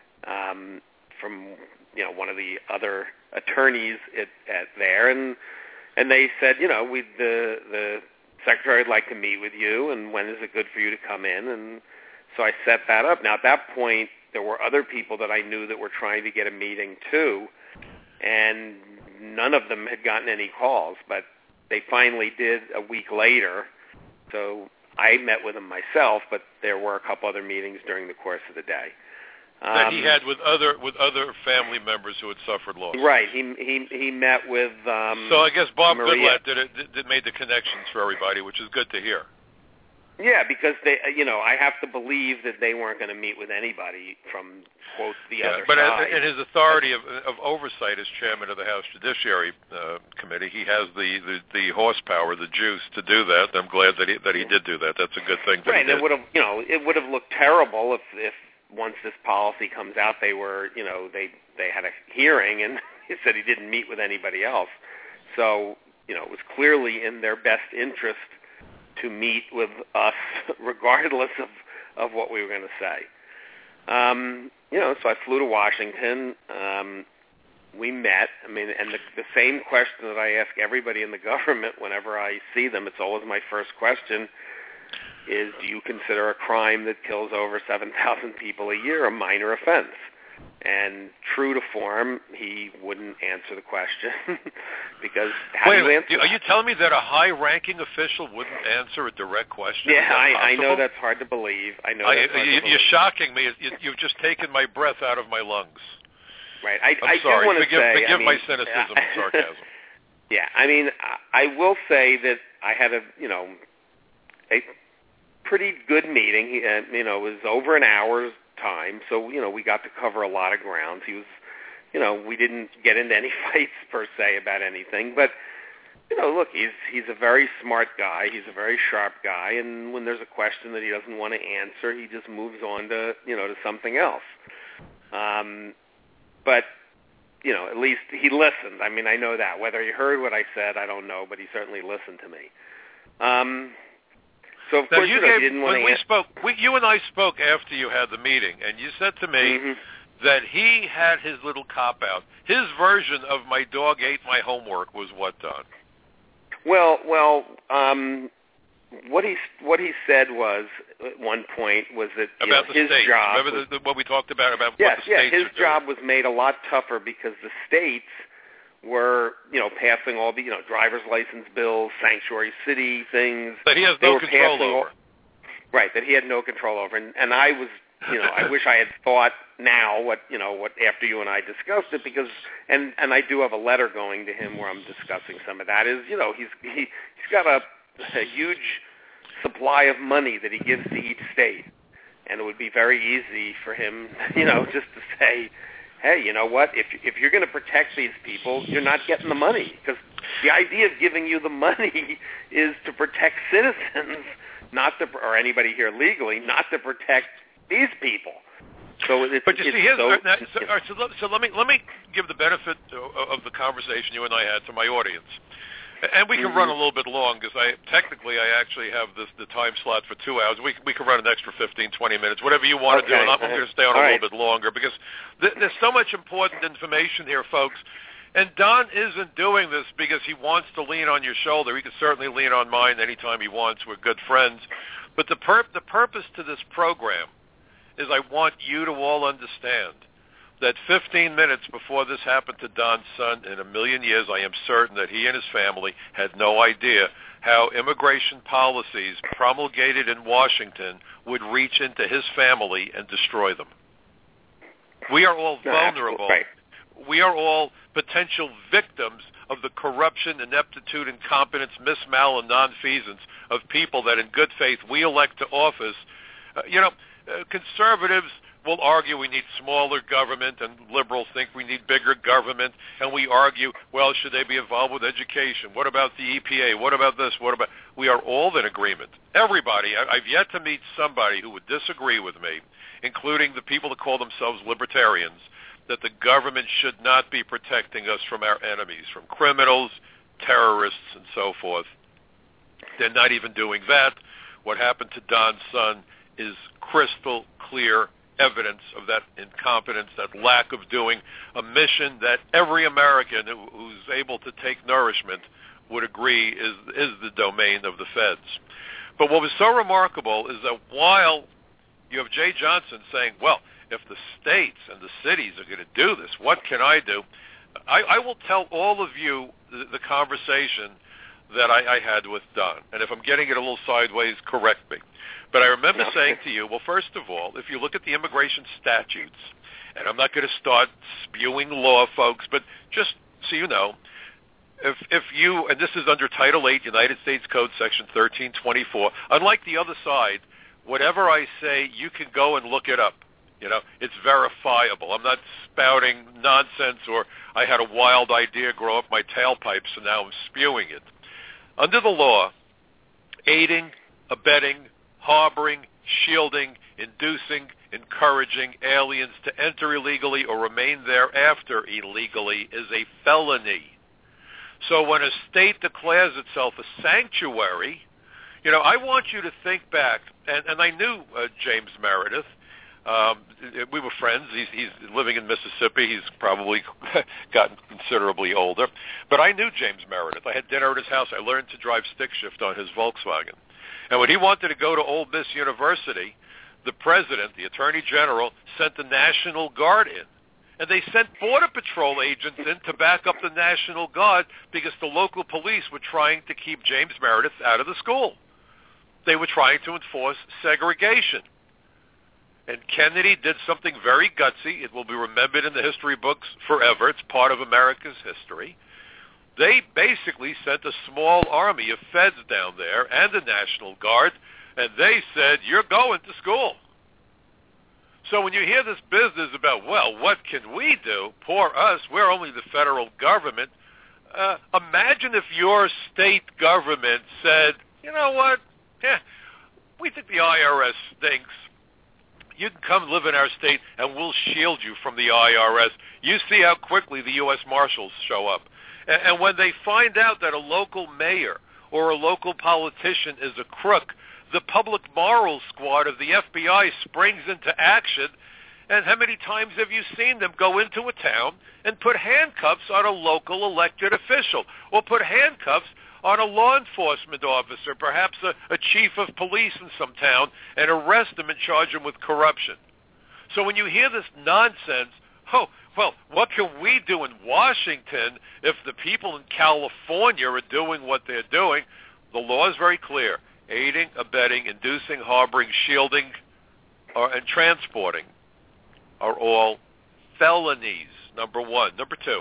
one of the other attorneys at there, and they said, the secretary would like to meet with you, and when is it good for you to come in? And so I set that up. Now, at that point, there were other people that I knew that were trying to get a meeting too, and none of them had gotten any calls, but they finally did a week later. So I met with them myself, but there were a couple other meetings during the course of the day. That he had with other family members who had suffered loss. Right. He met with. So I guess Bob Goodlatte made the connections for everybody, which is good to hear. Yeah, because they, I have to believe that they weren't going to meet with anybody from quote the other but side. But in his authority of oversight as chairman of the House Judiciary Committee, he has the horsepower, the juice to do that. I'm glad that he did do that. That's a good thing. Right. It would have it would have looked terrible if once this policy comes out, they were, they had a hearing and he said he didn't meet with anybody else. So, it was clearly in their best interest to meet with us regardless of what we were going to say. So I flew to Washington. We met. And the same question that I ask everybody in the government whenever I see them, it's always my first question, is, do you consider a crime that kills over 7,000 people a year a minor offense? And true to form, he wouldn't answer the question because how do you answer Are you telling me that a high-ranking official wouldn't answer a direct question? Yeah, I know that's hard to believe. You're shocking me. You've just taken my breath out of my lungs. Right. I'm sorry. Forgive my cynicism and sarcasm. Yeah, I will say that I had a pretty good meeting. It was over an hour's time, so we got to cover a lot of ground. He was, we didn't get into any fights per se about anything, but look, he's a very smart guy. He's a very sharp guy, and when there's a question that he doesn't want to answer, he just moves on to to something else. But at least he listened. I know that. Whether he heard what I said, I don't know, but he certainly listened to me. So of course, you didn't want to. You and I spoke after you had the meeting, and you said to me that he had his little cop-out. His version of "my dog ate my homework" was what, Don? Well, what he said was at one point was that about the his states. job. Remember what we talked about what the states his job was made a lot tougher because the states were, passing all the, driver's license bills, sanctuary city things. That he has no control over. Right, that he had no control over. And I was, I wish I had thought now what after you and I discussed it, because, and I do have a letter going to him where I'm discussing some of that, is, he's got a huge supply of money that he gives to each state. And it would be very easy for him, just to say, hey, you know what? If you're going to protect these people, you're not getting the money, because the idea of giving you the money is to protect citizens, or anybody here legally, not to protect these people. So but you see, so let me give the benefit of the conversation you and I had to my audience. And we can run a little bit long because I actually have the time slot for 2 hours. We can run an extra 15, 20 minutes, whatever you want to do. And I'm going to stay on a little bit longer because there's so much important information here, folks. And Don isn't doing this because he wants to lean on your shoulder. He can certainly lean on mine anytime he wants. We're good friends. But the purpose to this program is I want you to all understand that 15 minutes before this happened to Don's son, in a million years, I am certain that he and his family had no idea how immigration policies promulgated in Washington would reach into his family and destroy them. We are all vulnerable. Right. We are all potential victims of the corruption, ineptitude, incompetence, mismal, and nonfeasance of people that in good faith we elect to office. Conservatives will argue we need smaller government, and liberals think we need bigger government, and we argue, well, should they be involved with education? What about the EPA? What about this? We are all in agreement. Everybody. I've yet to meet somebody who would disagree with me, including the people that call themselves libertarians, that the government should not be protecting us from our enemies, from criminals, terrorists, and so forth. They're not even doing that. What happened to Don's son is crystal clear evidence of that incompetence, that lack of doing a mission that every American who's able to take nourishment would agree is the domain of the feds. But what was so remarkable is that while you have Jay Johnson saying, well, if the states and the cities are going to do this, what can I do? I will tell all of you the conversation that I had with Don. And if I'm getting it a little sideways, correct me. But I remember saying to you, well, first of all, if you look at the immigration statutes, and I'm not going to start spewing law, folks, but just so you know, if you, and this is under Title 8, United States Code, Section 1324, unlike the other side, whatever I say, you can go and look it up. It's verifiable. I'm not spouting nonsense or I had a wild idea grow up my tailpipe, so now I'm spewing it. Under the law, aiding, abetting, harboring, shielding, inducing, encouraging aliens to enter illegally or remain thereafter illegally is a felony. So when a state declares itself a sanctuary, I want you to think back, and I knew James Meredith. We were friends. He's living in Mississippi. He's probably gotten considerably older. But I knew James Meredith. I had dinner at his house. I learned to drive stick shift on his Volkswagen. And when he wanted to go to Ole Miss University, the president, the attorney general, sent the National Guard in. And they sent Border Patrol agents in to back up the National Guard because the local police were trying to keep James Meredith out of the school. They were trying to enforce segregation. And Kennedy did something very gutsy. It will be remembered in the history books forever. It's part of America's history. They basically sent a small army of feds down there and the National Guard, and they said, you're going to school. So when you hear this business about, well, what can we do? Poor us, we're only the federal government. Imagine if your state government said, you know what, we think the IRS stinks. You can come live in our state, and we'll shield you from the IRS. You see how quickly the U.S. Marshals show up. And when they find out that a local mayor or a local politician is a crook, the public morals squad of the FBI springs into action. And how many times have you seen them go into a town and put handcuffs on a local elected official, or put handcuffs on a law enforcement officer, perhaps a chief of police in some town, and arrest him and charge him with corruption? So when you hear this nonsense, well, what can we do in Washington if the people in California are doing what they're doing? The law is very clear. Aiding, abetting, inducing, harboring, shielding, and transporting are all felonies, number one. Number two,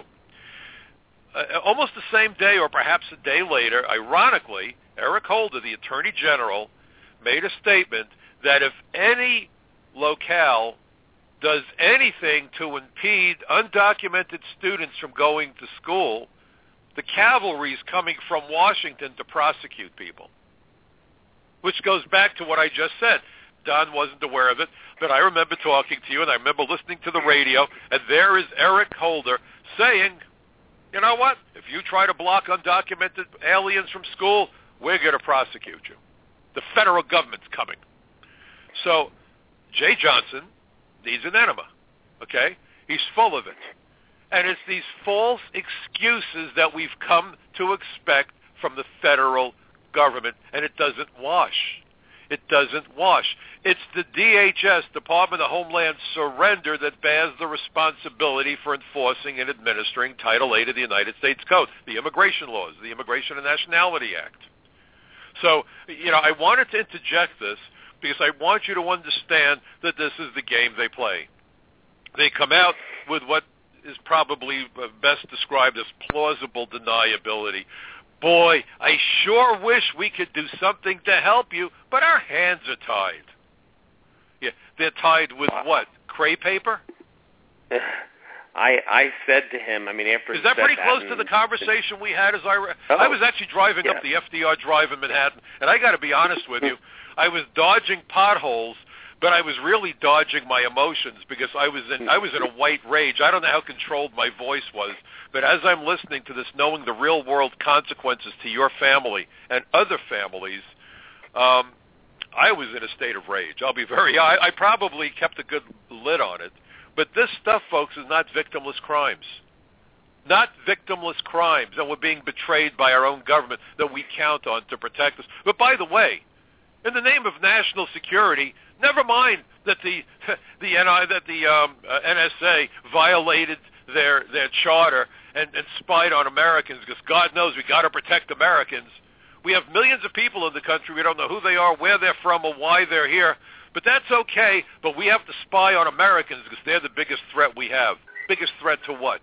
almost the same day or perhaps a day later, ironically, Eric Holder, the Attorney General, made a statement that if any locale does anything to impede undocumented students from going to school, the cavalry is coming from Washington to prosecute people. Which goes back to what I just said. Don wasn't aware of it, but I remember talking to you, and I remember listening to the radio, and there is Eric Holder saying, you know what? If you try to block undocumented aliens from school, we're going to prosecute you. The federal government's coming. So Jay Johnson needs an enema, okay? He's full of it. And it's these false excuses that we've come to expect from the federal government, and it doesn't wash. It doesn't wash. It's the DHS, Department of Homeland Surrender, that bears the responsibility for enforcing and administering Title VIII of the United States Code, the immigration laws, the Immigration and Nationality Act. So, I wanted to interject this because I want you to understand that this is the game they play. They come out with what is probably best described as plausible deniability. Boy, I sure wish we could do something to help you, but our hands are tied. Yeah, they're tied with what? Crepe paper? I said to him, after... Is that pretty close to the conversation we had as I was actually driving up the FDR Drive in Manhattan, and I got to be honest with you, I was dodging potholes, but I was really dodging my emotions because I was in a white rage. I don't know how controlled my voice was, but as I'm listening to this, knowing the real-world consequences to your family and other families, I was in a state of rage. I probably kept a good lid on it. But this stuff, folks, is not victimless crimes. Not victimless crimes, and we're being betrayed by our own government that we count on to protect us. But by the way, in the name of national security, never mind that the NSA violated their charter and spied on Americans, because God knows we got to protect Americans. We have millions of people in the country. We don't know who they are, where they're from, or why they're here. But that's okay. But we have to spy on Americans because they're the biggest threat we have. Biggest threat to what?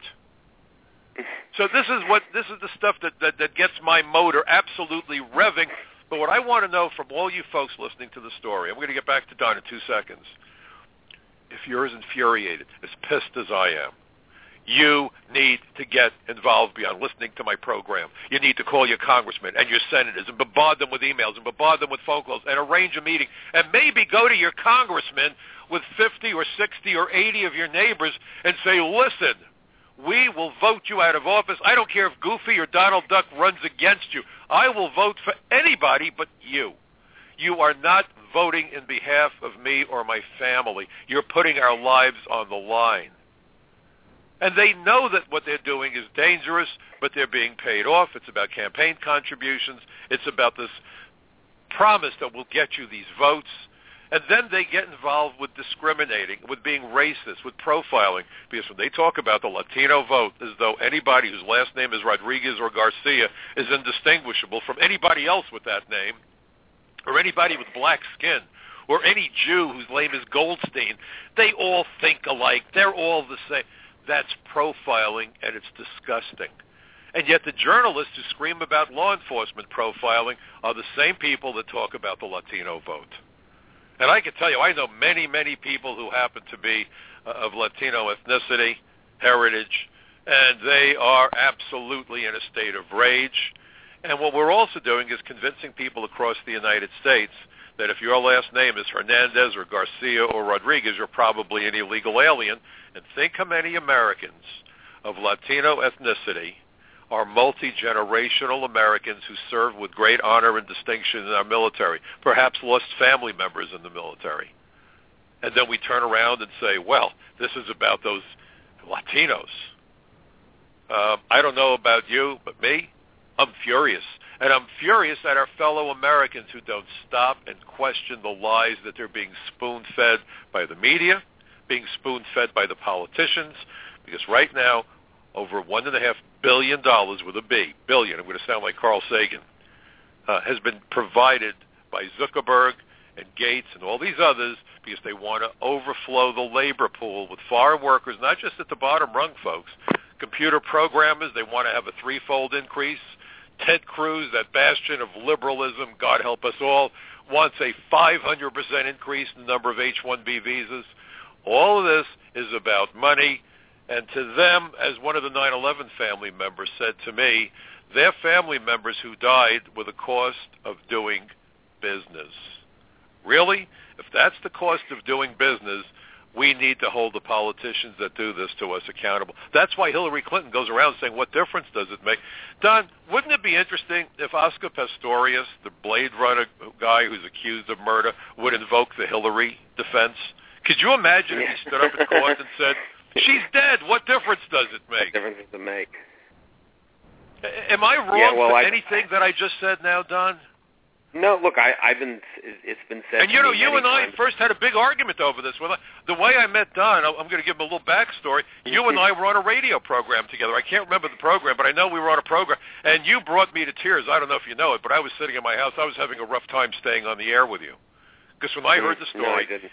So this is the stuff that gets my motor absolutely revving. But what I want to know from all you folks listening to the story, I'm going to get back to Don in 2 seconds. If you're as infuriated, as pissed as I am, you need to get involved beyond listening to my program. You need to call your congressmen and your senators and bombard them with emails and bombard them with phone calls and arrange a meeting. And maybe go to your congressman with 50 or 60 or 80 of your neighbors and say, listen, we will vote you out of office. I don't care if Goofy or Donald Duck runs against you. I will vote for anybody but you. You are not voting in behalf of me or my family. You're putting our lives on the line. And they know that what they're doing is dangerous, but they're being paid off. It's about campaign contributions. It's about this promise that we'll get you these votes. And then they get involved with discriminating, with being racist, with profiling. Because when they talk about the Latino vote, as though anybody whose last name is Rodriguez or Garcia is indistinguishable from anybody else with that name, or anybody with black skin, or any Jew whose name is Goldstein, they all think alike. They're all the same. That's profiling, and it's disgusting. And yet the journalists who scream about law enforcement profiling are the same people that talk about the Latino vote. And I can tell you, I know many, many people who happen to be of Latino ethnicity, heritage, and they are absolutely in a state of rage. And what we're also doing is convincing people across the United States that if your last name is Hernandez or Garcia or Rodriguez, you're probably an illegal alien. And think how many Americans of Latino ethnicity are multi-generational Americans who served with great honor and distinction in our military, perhaps lost family members in the military. And then we turn around and say, well, this is about those Latinos. I don't know about you, but me, I'm furious. And I'm furious at our fellow Americans who don't stop and question the lies that they're being spoon-fed by the media, being spoon-fed by the politicians, because right now, over $1.5 billion with a B, billion, I'm going to sound like Carl Sagan, has been provided by Zuckerberg and Gates and all these others because they want to overflow the labor pool with foreign workers, not just at the bottom rung, folks. Computer programmers, they want to have a threefold increase. Ted Cruz, that bastion of liberalism, God help us all, wants a 500% increase in the number of H-1B visas. All of this is about money. And to them, as one of the 9/11 family members said to me, their family members who died were the cost of doing business. Really? If that's the cost of doing business, We need to hold the politicians that do this to us accountable. That's why Hillary Clinton goes around saying, what difference does it make? Don, wouldn't it be interesting if Oscar Pistorius, the Blade Runner guy who's accused of murder, would invoke the Hillary defense? Could you imagine if he stood up in court and said, she's dead, what difference does it make? What difference does it make? Am I wrong for anything that I just said now, Don? No, look, it's been said. And you and I first had a big argument over this. The way I met Don, I'm going to give him a little backstory. You and I were on a radio program together. I can't remember the program, but I know we were on a program. And you brought me to tears. I don't know if you know it, but I was sitting in my house. I was having a rough time staying on the air with you. Because when I heard the story... No, I didn't.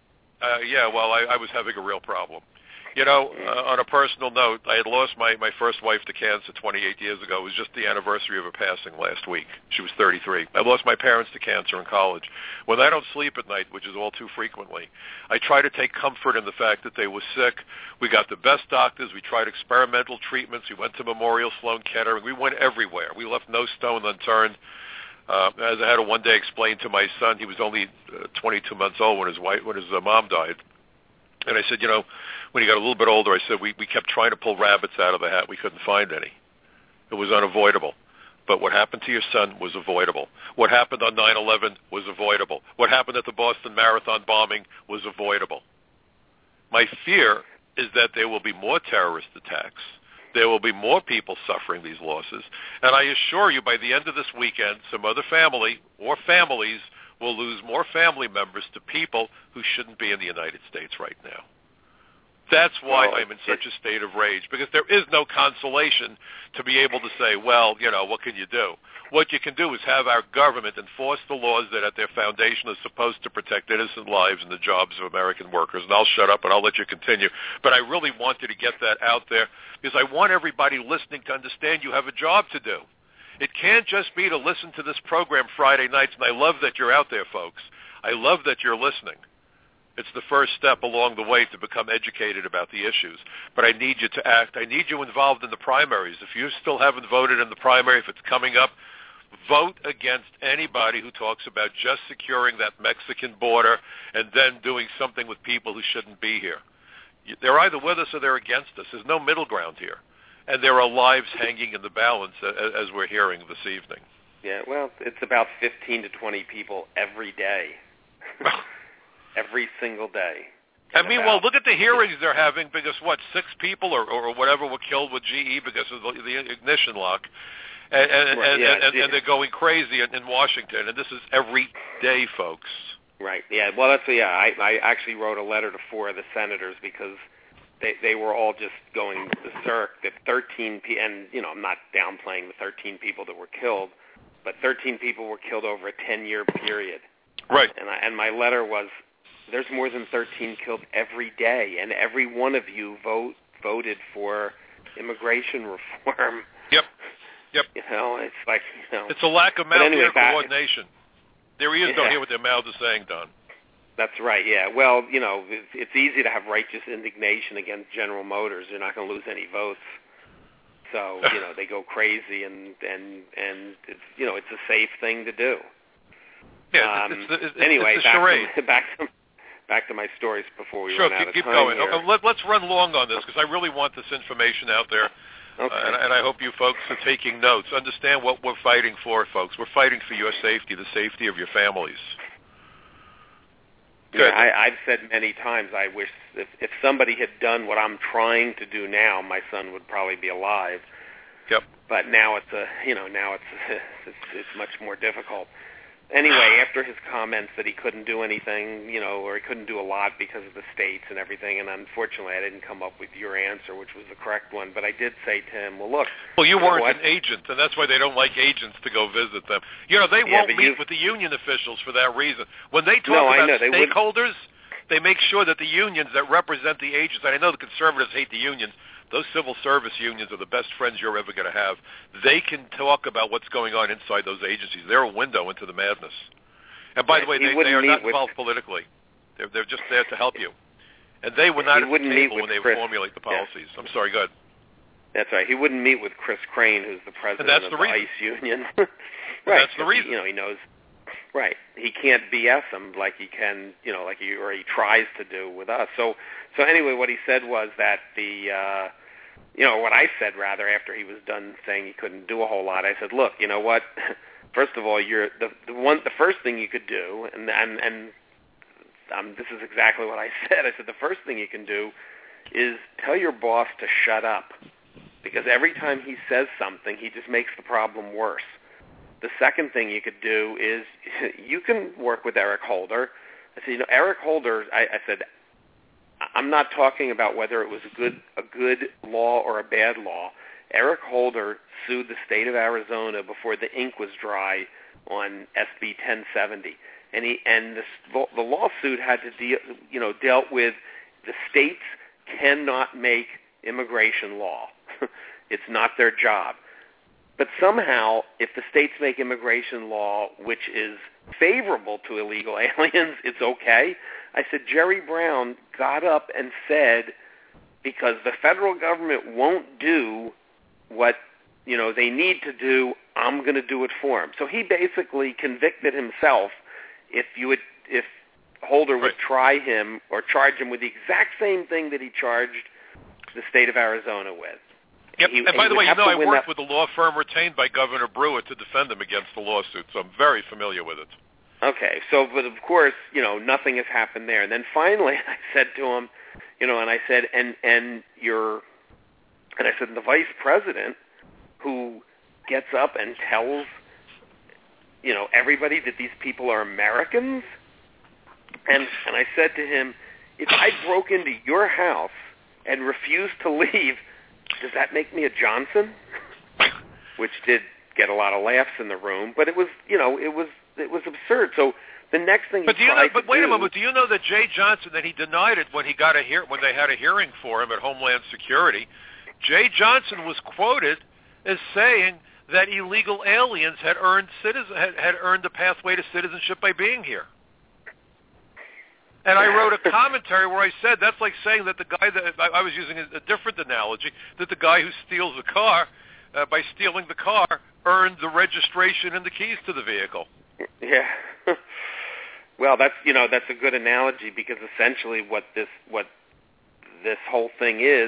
I was having a real problem. On a personal note, I had lost my first wife to cancer 28 years ago. It was just the anniversary of her passing last week. She was 33. I lost my parents to cancer in college. When I don't sleep at night, which is all too frequently, I try to take comfort in the fact that they were sick. We got the best doctors. We tried experimental treatments. We went to Memorial Sloan Kettering. We went everywhere. We left no stone unturned. As I had to one day explain to my son, he was only 22 months old when his mom died. And I said, when he got a little bit older, I said, we kept trying to pull rabbits out of the hat. We couldn't find any. It was unavoidable. But what happened to your son was avoidable. What happened on 9/11 was avoidable. What happened at the Boston Marathon bombing was avoidable. My fear is that there will be more terrorist attacks. There will be more people suffering these losses. And I assure you, by the end of this weekend, some other family or families will lose more family members to people who shouldn't be in the United States right now. That's why I'm in such a state of rage, because there is no consolation to be able to say, well, what can you do? What you can do is have our government enforce the laws that at their foundation are supposed to protect innocent lives and the jobs of American workers. And I'll shut up and I'll let you continue. But I really wanted to get that out there because I want everybody listening to understand you have a job to do. It can't just be to listen to this program Friday nights, and I love that you're out there, folks. I love that you're listening. It's the first step along the way to become educated about the issues. But I need you to act. I need you involved in the primaries. If you still haven't voted in the primary, if it's coming up, vote against anybody who talks about just securing that Mexican border and then doing something with people who shouldn't be here. They're either with us or they're against us. There's no middle ground here. And there are lives hanging in the balance, as we're hearing this evening. Yeah, well, it's about 15 to 20 people every day. Every single day. I mean, well, look at the hearings they're having because, 6 people or whatever were killed with GE because of the ignition lock. And they're going crazy in Washington. And this is every day, folks. Right, yeah. Well, I actually wrote a letter to 4 of the senators because they were all just going berserk. That 13 people, and I'm not downplaying the 13 people that were killed, but 13 people were killed over a 10-year period. Right. And my letter was, there's more than 13 killed every day, and every one of you voted for immigration reform. Yep. It's like, It's a lack of mouth-ear coordination. Their ears don't hear what their mouths are saying, Don. That's right, yeah. Well, it's easy to have righteous indignation against General Motors. You're not going to lose any votes. So, they go crazy, and it's, it's a safe thing to do. Yeah, anyway, it's a charade. Back to my stories before we run out of time. Keep going. Here. Let's run long on this because I really want this information out there. Okay. And I hope you folks are taking notes. Understand what we're fighting for, folks. We're fighting for your safety, the safety of your families. Yeah, I've said many times I wish if somebody had done what I'm trying to do now, my son would probably be alive. Yep. But now it's much more difficult. Anyway, after his comments that he couldn't do anything, or he couldn't do a lot because of the states and everything, and unfortunately I didn't come up with your answer, which was the correct one, but I did say to him, well, look. Well, you weren't an agent, and that's why they don't like agents to go visit them. They won't meet with the union officials for that reason. When they talk about stakeholders, they make sure that the unions that represent the agents, and I know the conservatives hate the unions, those civil service unions are the best friends you're ever going to have. They can talk about what's going on inside those agencies. They're a window into the madness. And by the way, they are not involved politically. They're just there to help you. And they were not at the table when they formulate the policies. Yeah. I'm sorry, go ahead. That's right. He wouldn't meet with Chris Crane, who's the president of the ICE union. Right. That's the reason. He knows Right. He can't BS him like he can, or he tries to do with us. So anyway, what he said was that what I said rather after he was done saying he couldn't do a whole lot, I said, look, you know what? First of all, the first thing you could do, and this is exactly what I said. I said the first thing you can do is tell your boss to shut up, because every time he says something, he just makes the problem worse. The second thing you could do is you can work with Eric Holder. I said, Eric Holder, I said, I'm not talking about whether it was a good law or a bad law. Eric Holder sued the state of Arizona before the ink was dry on SB 1070, and the lawsuit had to dealt with the states cannot make immigration law. It's not their job. But somehow, if the states make immigration law which is favorable to illegal aliens, it's okay. I said, Jerry Brown got up and said, because the federal government won't do what they need to do, I'm going to do it for him. So he basically convicted himself. If Holder would try him or charge him with the exact same thing that he charged the state of Arizona with. Yep. And by the way, I worked with a law firm retained by Governor Brewer to defend him against the lawsuit, so I'm very familiar with it. Okay. So, but of course, nothing has happened there. And then finally I said to him, and I said, and I said, the vice president who gets up and tells, everybody that these people are Americans, and I said to him, if I broke into your house and refused to leave, does that make me a Johnson? Which did get a lot of laughs in the room, but it was absurd. So the next thing. But wait a moment. Do you know that Jay Johnson, that he denied it when when they had a hearing for him at Homeland Security? Jay Johnson was quoted as saying that illegal aliens had earned a pathway to citizenship by being here. And I wrote a commentary where I said that's like saying that the guy that I was using a different analogy, that the guy who steals a car by stealing the car earned the registration and the keys to the vehicle. Yeah. Well, that's a good analogy, because essentially what this whole thing is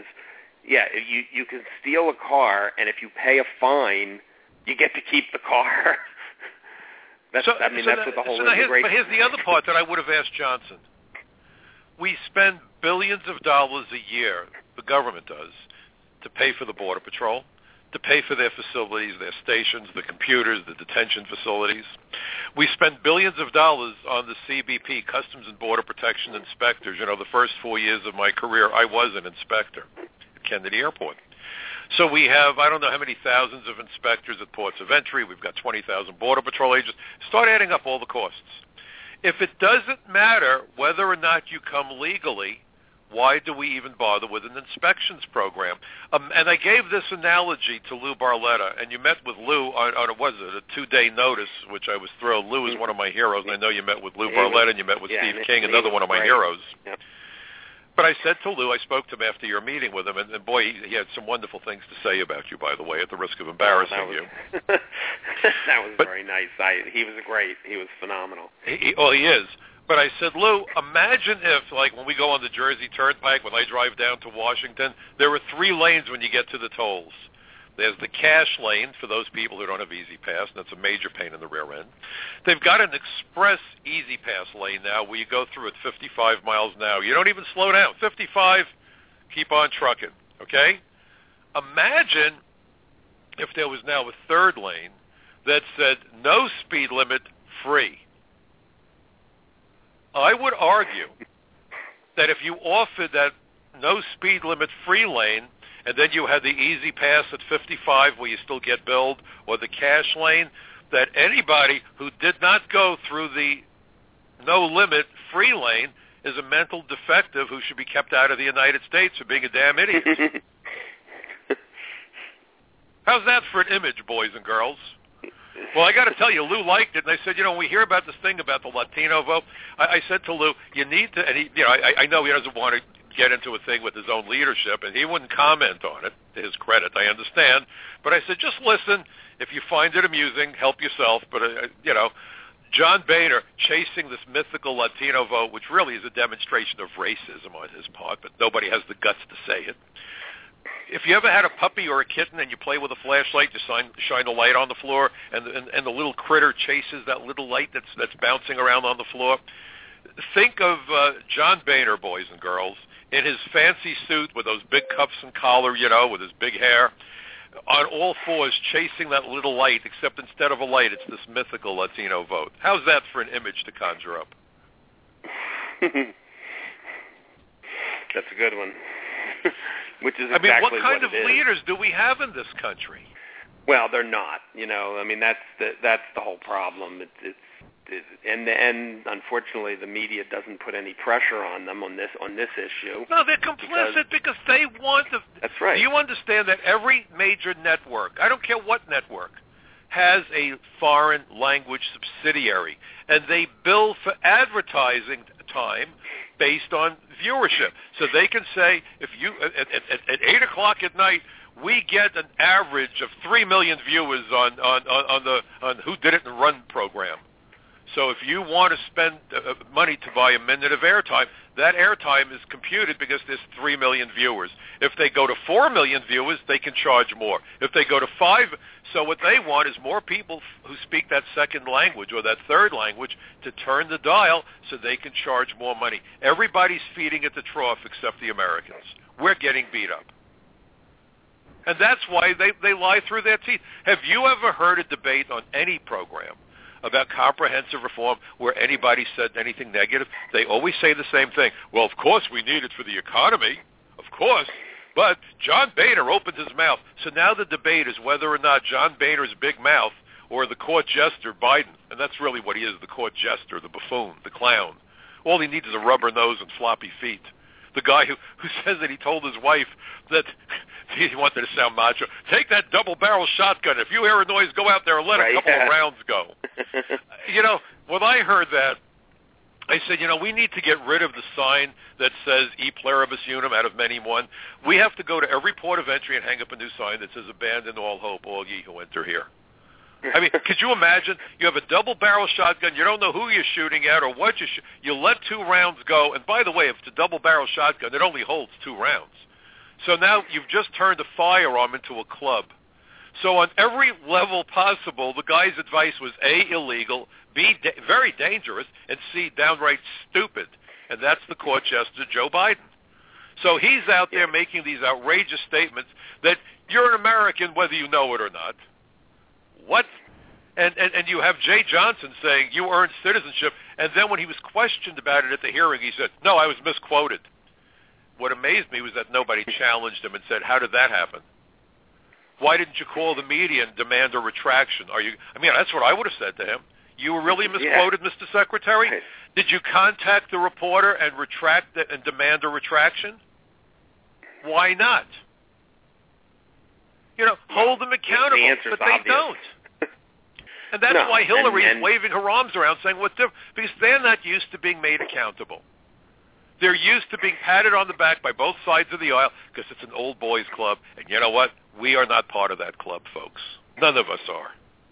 you can steal a car, and if you pay a fine, you get to keep the car. That's what the whole immigration. But here's the other part that I would have asked Johnson. We spend billions of dollars a year, the government does, to pay for the Border Patrol, to pay for their facilities, their stations, the computers, the detention facilities. We spend billions of dollars on the CBP, Customs and Border Protection inspectors. The first 4 years of my career, I was an inspector at Kennedy Airport. So we have, I don't know how many thousands of inspectors at ports of entry. We've got 20,000 Border Patrol agents. Start adding up all the costs. If it doesn't matter whether or not you come legally, why do we even bother with an inspections program? And I gave this analogy to Lou Barletta, and you met with Lou on a 2-day notice, which I was thrilled. Lou is one of my heroes, and I know you met with Lou Barletta, and you met with Steve King, another one of my heroes. Yep. But I said to Lou, I spoke to him after your meeting with him, and boy, he had some wonderful things to say about you, by the way, at the risk of embarrassing you. That was very nice. He was great. He was phenomenal. He is. But I said, Lou, imagine if, like when we go on the Jersey Turnpike, when I drive down to Washington, there are 3 lanes when you get to the tolls. There's the cash lane for those people who don't have Easy Pass, and that's a major pain in the rear end. They've got an express Easy Pass lane now where you go through at 55 miles an hour. You don't even slow down. 55, keep on trucking, okay? Imagine if there was now a 3rd lane that said no speed limit, free. I would argue that if you offered that no speed limit free lane, and then you had the Easy Pass at 55 where you still get billed, or the cash lane, that anybody who did not go through the no limit free lane is a mental defective who should be kept out of the United States for being a damn idiot. How's that for an image, boys and girls? Well, I got to tell you, Lou liked it, and I said, we hear about this thing about the Latino vote. I said to Lou, you need to, and he, I know he doesn't want to get into a thing with his own leadership, and he wouldn't comment on it, to his credit, I understand. But I said, just listen. If you find it amusing, help yourself. But, John Boehner chasing this mythical Latino vote, which really is a demonstration of racism on his part, but nobody has the guts to say it. If you ever had a puppy or a kitten and you play with a flashlight, you shine a light on the floor, and the little critter chases that little light that's bouncing around on the floor, think of John Boehner, boys and girls, in his fancy suit with those big cuffs and collar, with his big hair, on all fours chasing that little light, except instead of a light, it's this mythical Latino vote. How's that for an image to conjure up? That's a good one. Which is exactly what kind of it is. leaders do we have in this country? Well, they're not. That's the whole problem. And unfortunately, the media doesn't put any pressure on them on this issue. No, they're complicit because they want to. That's right. Do you understand that every major network, I don't care what network, has a foreign language subsidiary, and they bill for advertising time based on viewership. So they can say, if you at 8 o'clock at night, we get an average of 3 million viewers on Who Did It and Run program. So if you want to spend money to buy a minute of airtime, that airtime is computed because there's 3 million viewers. If they go to 4 million viewers, they can charge more. If they go to 5, so what they want is more people who speak that second language or that third language to turn the dial so they can charge more money. Everybody's feeding at the trough except the Americans. We're getting beat up. And that's why they lie through their teeth. Have you ever heard a debate on any program about comprehensive reform where anybody said anything negative? They always say the same thing. Well, of course we need it for the economy, of course, but John Boehner opened his mouth. So now the debate is whether or not John Boehner's big mouth or the court jester, Biden, and that's really what he is, the court jester, the buffoon, the clown. All he needs is a rubber nose and floppy feet. The guy who says that he told his wife that he wanted to sound macho. Take that double-barrel shotgun. If you hear a noise, go out there and let a couple of rounds go. When I heard that, I said, we need to get rid of the sign that says E pluribus unum out of many one. We have to go to every port of entry and hang up a new sign that says abandon all hope, all ye who enter here. Could you imagine? You have a double-barrel shotgun. You don't know who you're shooting at or what you let 2 rounds go. And by the way, if it's a double-barrel shotgun, it only holds 2 rounds. So now you've just turned a firearm into a club. So on every level possible, the guy's advice was A, illegal, B, very dangerous, and C, downright stupid. And that's the court jester, Joe Biden. So he's out there making these outrageous statements that you're an American whether you know it or not. What? And you have Jay Johnson saying you earned citizenship, and then when he was questioned about it at the hearing, he said, no, I was misquoted. What amazed me was that nobody challenged him and said, how did that happen? Why didn't you call the media and demand a retraction? That's what I would have said to him. You were really misquoted, Mr. Secretary? Right. Did you contact the reporter and retract it and demand a retraction? Why not? Hold them accountable, but they obvious. don't. And that's why Hillary's waving her arms around saying what's different, because they're not used to being made accountable. They're used to being patted on the back by both sides of the aisle because it's an old boys club. And you know what? We are not part of that club, folks. None of us are.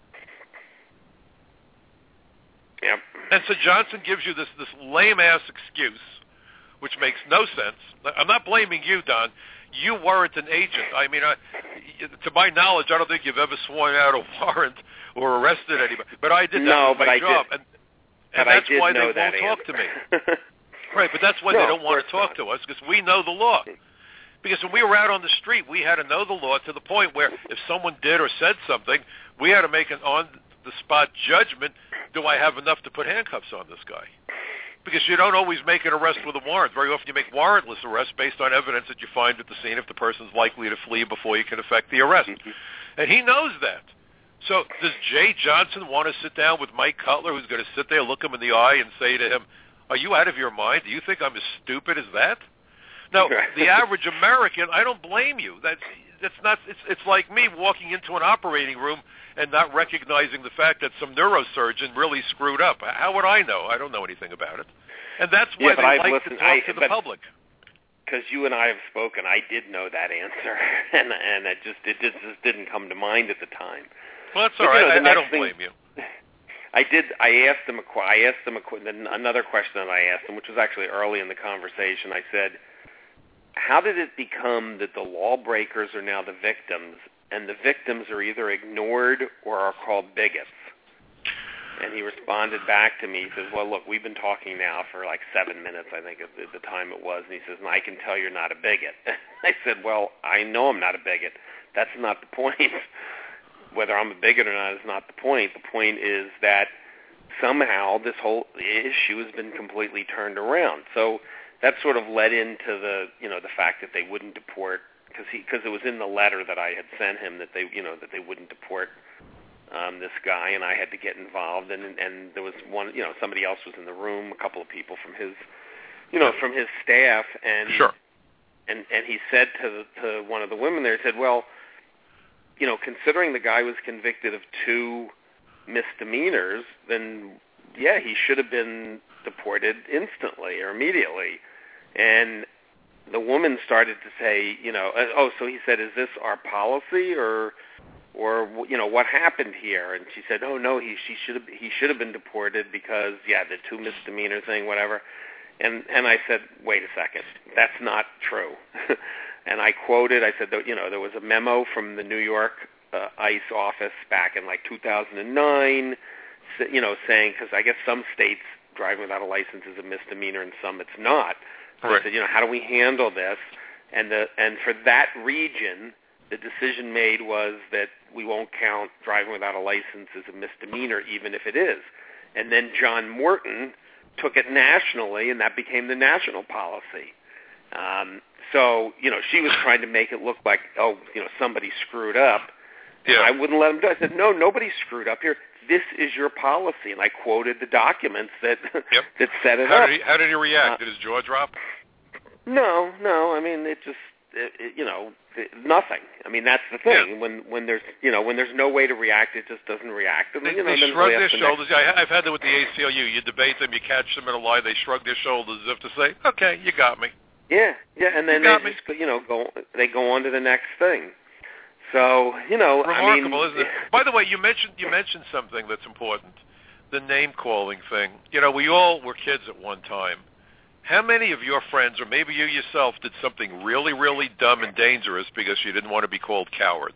Yep. And so Johnson gives you this lame-ass excuse, which makes no sense. I'm not blaming you, Don. You weren't an agent. To my knowledge, I don't think you've ever sworn out a warrant or arrested anybody. But I did that with my job. And that's why they won't talk to me. Right, but that's why they don't want to talk to us, because we know the law. Because when we were out on the street, we had to know the law to the point where if someone did or said something, we had to make an on-the-spot judgment, do I have enough to put handcuffs on this guy? Because you don't always make an arrest with a warrant. Very often you make warrantless arrests based on evidence that you find at the scene if the person's likely to flee before you can effect the arrest. And he knows that. So does Jay Johnson want to sit down with Mike Cutler, who's going to sit there, look him in the eye, and say to him, are you out of your mind? Do you think I'm as stupid as that? Now, the average American, I don't blame you. It's like me walking into an operating room and not recognizing the fact that some neurosurgeon really screwed up. How would I know? I don't know anything about it. And that's why they like to talk to the public. Because you and I have spoken, I did know that answer, and it just didn't come to mind at the time. Well, that's all right. I don't blame you. I asked him another question that I asked him, which was actually early in the conversation. I said, how did it become that the lawbreakers are now the victims, and the victims are either ignored or are called bigots? And he responded back to me. He says, well, look, we've been talking now for like 7 minutes, I think, at the time it was. And he says, and I can tell you're not a bigot. I said, well, I know I'm not a bigot. That's not the point. Whether I'm a bigot or not is not the point. The point is that somehow this whole issue has been completely turned around. So that sort of led into the fact that they wouldn't deport, because it was in the letter that I had sent him that they wouldn't deport this guy, and I had to get involved, and there was somebody else was in the room, a couple of people from his from his staff, and sure. And he said to one of the women there, he said, well, considering the guy was convicted of 2 misdemeanors, then yeah, he should have been deported instantly or immediately. And the woman started to say, so he said, is this our policy or what happened here? And she said, oh no, he should have been deported because the 2 misdemeanor thing, whatever. And I said, wait a second, that's not true. And I quoted, I said, there was a memo from the New York ICE office back in like 2009, saying, because I guess some states driving without a license is a misdemeanor and some it's not. So right. I said, how do we handle this? And for that region, the decision made was that we won't count driving without a license as a misdemeanor, even if it is. And then John Morton took it nationally, and that became the national policy. So, she was trying to make it look like, somebody screwed up. Yeah. And I wouldn't let him do it. I said, no, nobody screwed up here. This is your policy. And I quoted the documents that that set it up. How did he react? Did his jaw drop? No. I mean, it just, nothing. I mean, that's the thing. Yeah. When there's no way to react, it just doesn't react. And, they shrug their shoulders. I've had that with the ACLU. You debate them, you catch them in a lie, they shrug their shoulders as if to say, okay, you got me. Yeah, and then they go on to the next thing. So, remarkable, isn't it? By the way, you mentioned something that's important, the name calling thing. We all were kids at one time. How many of your friends, or maybe you yourself, did something really, really dumb and dangerous because you didn't want to be called coward?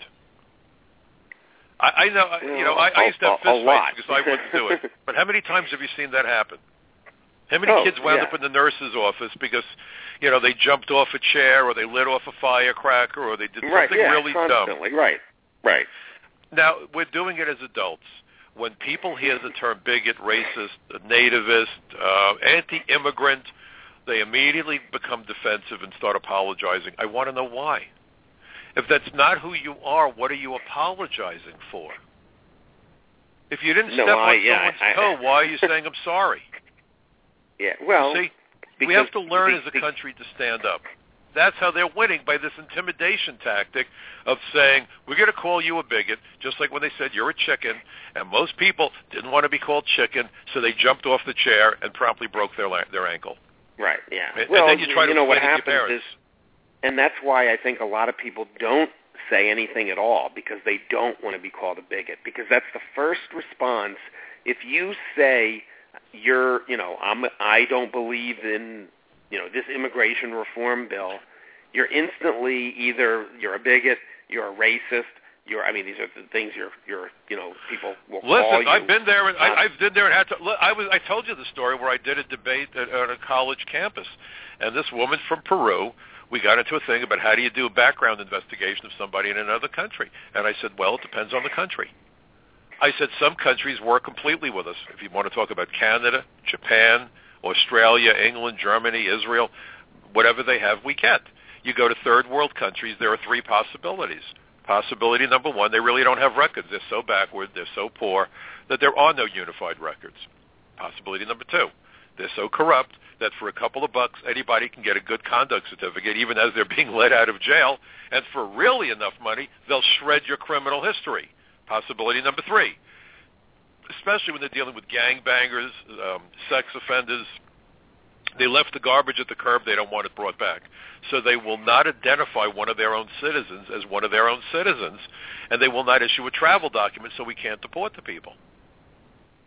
I know, I used to have fist fights because I wouldn't do it. But how many times have you seen that happen? How many kids wound up in the nurse's office because, they jumped off a chair or they lit off a firecracker or they did something really constantly. dumb? Right. Now, we're doing it as adults. When people hear the term bigot, racist, nativist, anti-immigrant, they immediately become defensive and start apologizing. I want to know why. If that's not who you are, what are you apologizing for? If you didn't step on someone's toe, why are you saying I'm sorry? Yeah, well, see, we have to learn as a country to stand up. That's how they're winning, by this intimidation tactic of saying, we're going to call you a bigot, just like when they said you're a chicken, and most people didn't want to be called chicken, so they jumped off the chair and promptly broke their ankle. Right, yeah. And then you try to what happens is, and that's why I think a lot of people don't say anything at all, because they don't want to be called a bigot, because that's the first response. If you say, I don't believe in, this immigration reform bill, you're instantly either you're a bigot, you're a racist, these are the things people will call you. Listen, I've been there. I've been there and had to. I told you the story where I did a debate at a college campus, and this woman from Peru. We got into a thing about how do you do a background investigation of somebody in another country, and I said, well, it depends on the country. I said some countries work completely with us. If you want to talk about Canada, Japan, Australia, England, Germany, Israel, whatever they have, we can't. You go to third world countries, there are 3 possibilities. Possibility number 1, they really don't have records. They're so backward, they're so poor, that there are no unified records. Possibility number 2, they're so corrupt that for a couple of bucks, anybody can get a good conduct certificate, even as they're being let out of jail, and for really enough money, they'll shred your criminal history. Possibility number 3, especially when they're dealing with gangbangers, sex offenders, they left the garbage at the curb, they don't want it brought back. So they will not identify one of their own citizens as one of their own citizens, and they will not issue a travel document, so we can't deport the people.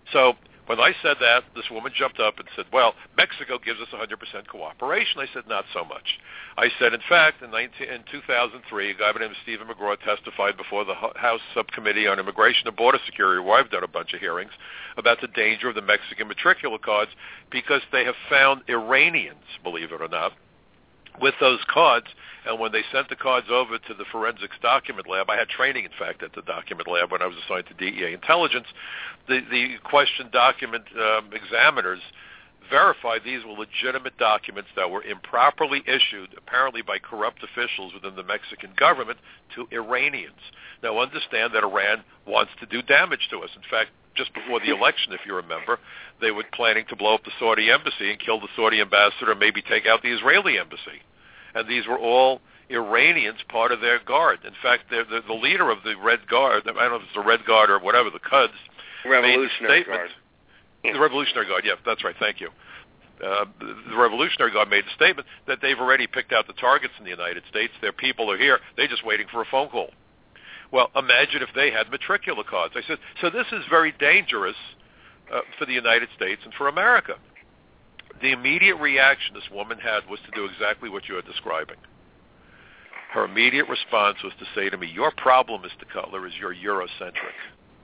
So when I said that, this woman jumped up and said, well, Mexico gives us 100% cooperation. I said, not so much. I said, in fact, in 2003, a guy by the name of Stephen McGraw testified before the House Subcommittee on Immigration and Border Security, where I've done a bunch of hearings, about the danger of the Mexican matricular cards because they have found Iranians, believe it or not, with those cards, and when they sent the cards over to the forensics document lab, I had training, in fact, at the document lab when I was assigned to DEA intelligence, the question document examiners verified these were legitimate documents that were improperly issued, apparently by corrupt officials within the Mexican government, to Iranians. Now, understand that Iran wants to do damage to us. In fact, just before the election, if you remember, they were planning to blow up the Saudi embassy and kill the Saudi ambassador and maybe take out the Israeli embassy. And these were all Iranians, part of their guard. In fact, the leader of the Red Guard, I don't know if it's the Red Guard or whatever, the Quds, Revolutionary Guard. The Revolutionary Guard, yeah, that's right, thank you. The Revolutionary Guard made a statement that they've already picked out the targets in the United States. Their people are here. They're just waiting for a phone call. Well, imagine if they had matricular cards. I said, so this is very dangerous for the United States and for America. The immediate reaction this woman had was to do exactly what you are describing. Her immediate response was to say to me, your problem, Mr. Cutler, is you're Eurocentric.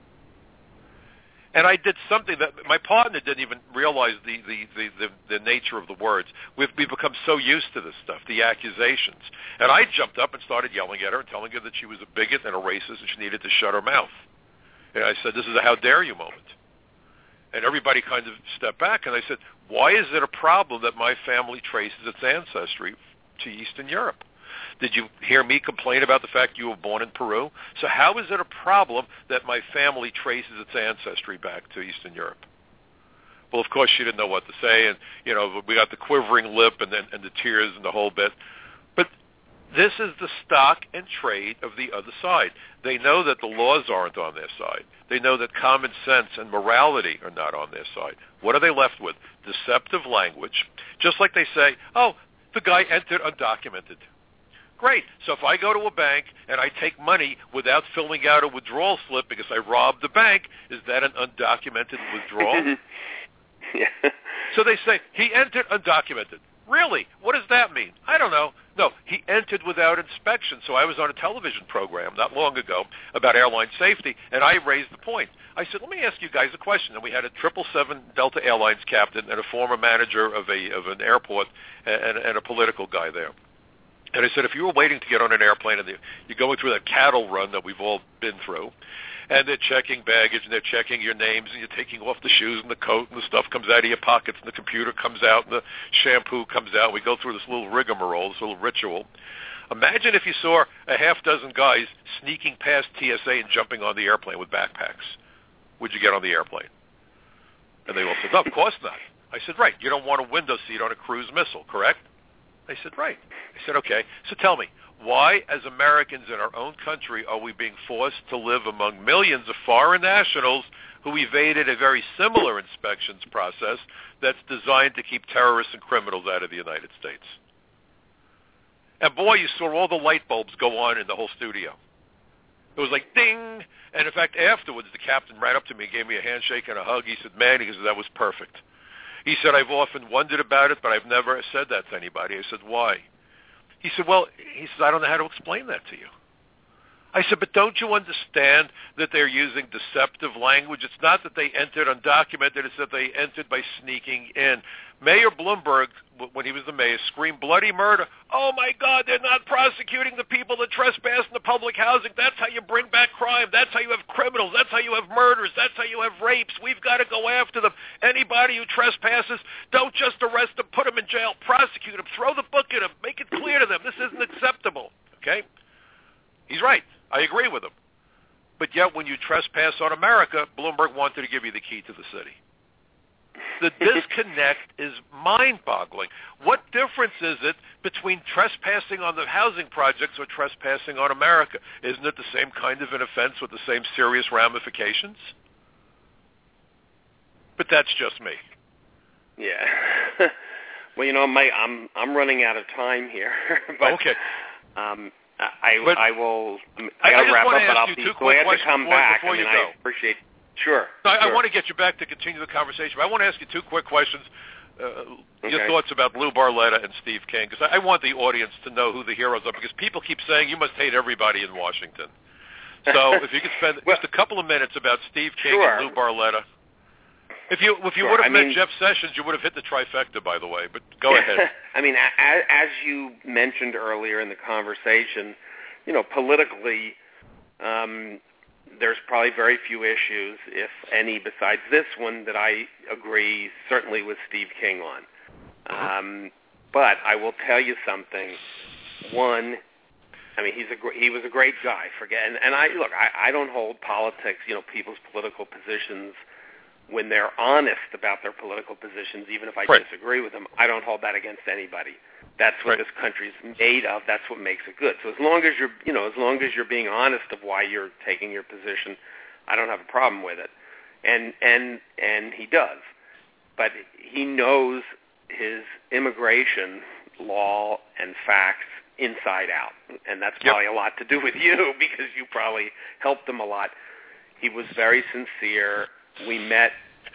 And I did something that my partner didn't even realize the nature of the words. We've become so used to this stuff, the accusations. And I jumped up and started yelling at her and telling her that she was a bigot and a racist and she needed to shut her mouth. And I said, this is a how dare you moment. And everybody kind of stepped back, and I said, why is it a problem that my family traces its ancestry to Eastern Europe? Did you hear me complain about the fact you were born in Peru? So how is it a problem that my family traces its ancestry back to Eastern Europe? Well, of course, she didn't know what to say, and, you know, we got the quivering lip and the tears and the whole bit. But this is the stock and trade of the other side. They know that the laws aren't on their side. They know that common sense and morality are not on their side. What are they left with? Deceptive language. Just like they say, oh, the guy entered undocumented. Great. So if I go to a bank and I take money without filling out a withdrawal slip because I robbed the bank, is that an undocumented withdrawal? Yeah. So they say, he entered undocumented. Really? What does that mean? I don't know. No, he entered without inspection. So I was on a television program not long ago about airline safety, and I raised the point. I said, let me ask you guys a question. And we had a 777 Delta Airlines captain and a former manager of an airport and a political guy there. And I said, if you were waiting to get on an airplane and you're going through that cattle run that we've all been through, and they're checking baggage and they're checking your names and you're taking off the shoes and the coat and the stuff comes out of your pockets and the computer comes out and the shampoo comes out. We go through this little rigmarole, this little ritual. Imagine if you saw a half dozen guys sneaking past TSA and jumping on the airplane with backpacks. Would you get on the airplane? And they all said, no, of course not. I said, right, you don't want a window seat on a cruise missile, correct? They said, right. I said, okay. So tell me, why, as Americans in our own country, are we being forced to live among millions of foreign nationals who evaded a very similar inspections process that's designed to keep terrorists and criminals out of the United States? And boy, you saw all the light bulbs go on in the whole studio. It was like ding. And in fact, afterwards, the captain ran up to me and gave me a handshake and a hug. He said, man, he said, that was perfect. He said, I've often wondered about it, but I've never said that to anybody. I said, why? He said, well, I don't know how to explain that to you. I said, but don't you understand that they're using deceptive language? It's not that they entered undocumented, it's that they entered by sneaking in. Mayor Bloomberg, when he was the mayor, screamed bloody murder. Oh, my God, they're not prosecuting the people that trespass in the public housing. That's how you bring back crime. That's how you have criminals. That's how you have murders. That's how you have rapes. We've got to go after them. Anybody who trespasses, don't just arrest them, put them in jail, prosecute them, throw the book at them, make it clear to them. This isn't acceptable, okay? He's right. I agree with him. But yet when you trespass on America, Bloomberg wanted to give you the key to the city. The disconnect is mind-boggling. What difference is it between trespassing on the housing projects or trespassing on America? Isn't it the same kind of an offense with the same serious ramifications? But that's just me. Yeah. Well, you know, Mike, I'm running out of time here. But, okay. I will. I got to wrap up, but I'll be glad to come back. I appreciate. Sure. I want to get you back to continue the conversation, but I want to ask you two quick questions. Your thoughts about Lou Barletta and Steve King, because I want the audience to know who the heroes are, because people keep saying you must hate everybody in Washington. So if you could spend just a couple of minutes about Steve King and Lou Barletta. If you would have met Jeff Sessions, you would have hit the trifecta, by the way, but go ahead. I mean, as you mentioned earlier in the conversation, politically, there's probably very few issues, if any, besides this one that I agree certainly with Steve King on. But I will tell you something. One, I mean, he was a great guy. I don't hold politics, people's political positions, when they're honest about their political positions, even if I disagree with them, I don't hold that against anybody. That's what this country's made of. That's what makes it good. So as long as you're being honest of why you're taking your position, I don't have a problem with it. And he does. But he knows his immigration law and facts inside out. And that's probably a lot to do with you, because you probably helped him a lot. He was very sincere. We met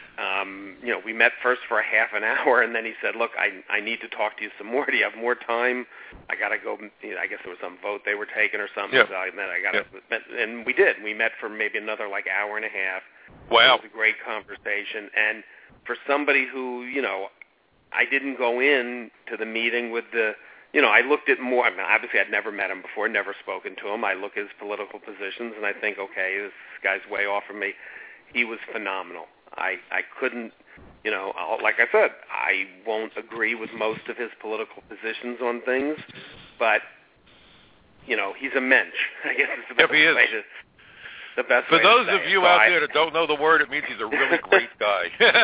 first for a half an hour, and then he said, look, I need to talk to you some more. Do you have more time? I got to go. I guess there was some vote they were taking or something. Yeah. So and we did. We met for maybe another hour and a half. Wow. It was a great conversation. And for somebody who, I didn't go in to the meeting with I looked at more. I mean, obviously, I'd never met him before, never spoken to him. I look at his political positions, and I think, okay, this guy's way off from me. He was phenomenal. I couldn't, like I said, I won't agree with most of his political positions on things, but, he's a mensch. I guess it's the best way to, the best For way those to say of you it. out there that don't know the word, it means he's a really great guy.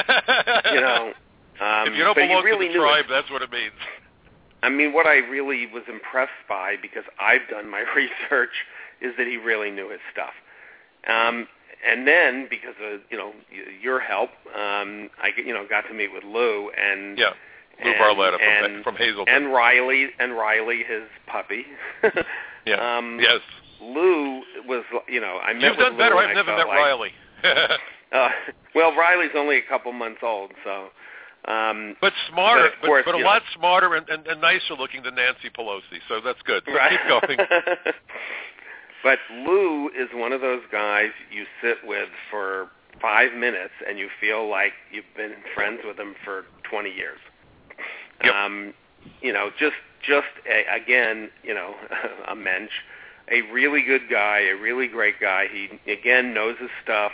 If you don't belong to the tribe, that's what it means. I mean, what I really was impressed by, because I've done my research, is that he really knew his stuff. And then, because of your help, I got to meet with Lou and Lou Barletta from Hazleton, and Riley, his puppy. Yes. Lou was, I met You've with done better. Lou, I've never met Riley. Well, Riley's only a couple months old, so. But smarter, but, of course, but a lot smarter and nicer looking than Nancy Pelosi, so that's good. So right. Keep going. But Lou is one of those guys you sit with for 5 minutes and you feel like you've been friends with him for 20 years. Yep. Again, a mensch, a really good guy, a really great guy. He, again, knows his stuff.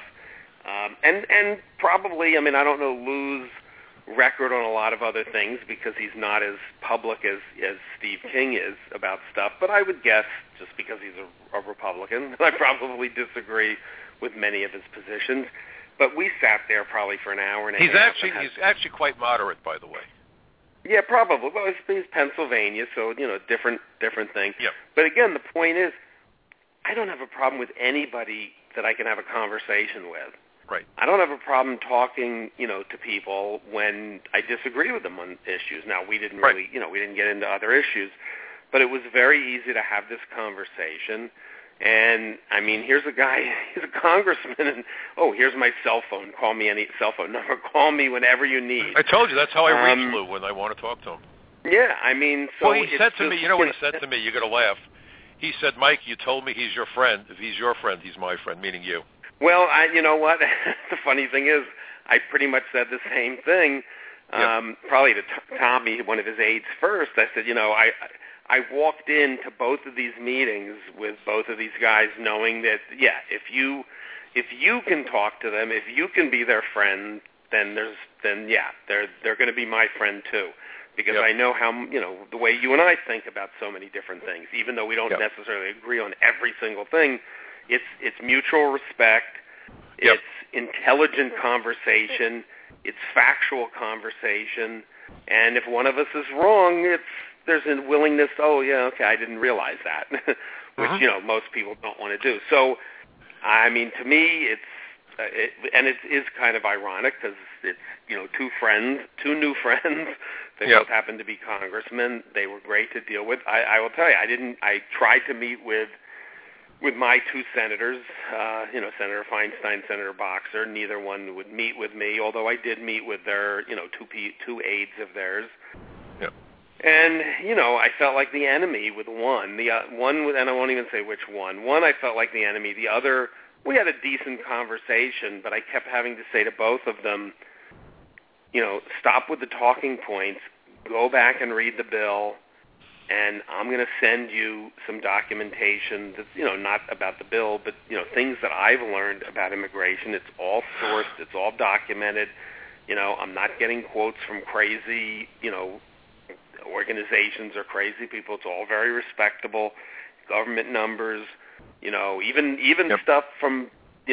And probably, I mean, I don't know Lou's record on a lot of other things because he's not as public as Steve King is about stuff, but I would guess, just because he's a Republican, I probably disagree with many of his positions. But we sat there probably for an hour and a half. He's actually quite moderate, by the way. Yeah, probably. Well, he's Pennsylvania, so, different thing. Yep. But again, the point is, I don't have a problem with anybody that I can have a conversation with. Right. I don't have a problem talking, to people when I disagree with them on issues. Now, we didn't really, we didn't get into other issues, but it was very easy to have this conversation. And, I mean, here's a guy, he's a congressman, and, here's my cell phone. Call me any cell phone number. Call me whenever you need. I told you, that's how I reach Lou when I want to talk to him. Yeah, I mean, so... Well, he said to me, what he said to me, you're going to laugh. He said, Mike, you told me he's your friend. If he's your friend, he's my friend, meaning you. Well, you know what? The funny thing is, I pretty much said the same thing, probably to Tommy, one of his aides first. I said, I walked into both of these meetings with both of these guys knowing that, if you can talk to them, if you can be their friend, then they're going to be my friend too. Because I know how, the way you and I think about so many different things, even though we don't necessarily agree on every single thing. It's mutual respect, it's intelligent conversation, it's factual conversation, and if one of us is wrong, there's a willingness, I didn't realize that, which, most people don't want to do. So, I mean, to me, it is kind of ironic because it's, two new friends. They both happen to be congressmen. They were great to deal with. I will tell you, I tried to meet with with my two senators, Senator Feinstein, Senator Boxer. Neither one would meet with me, although I did meet with their, two aides of theirs. Yep. And, I felt like the enemy with one. And I won't even say which one. One, I felt like the enemy. The other, we had a decent conversation, but I kept having to say to both of them, stop with the talking points, go back and read the bill, and I'm going to send you some documentation that's, not about the bill, but, things that I've learned about immigration. It's all sourced. It's all documented. I'm not getting quotes from crazy, organizations or crazy people. It's all very respectable. Government numbers, even yep. stuff from,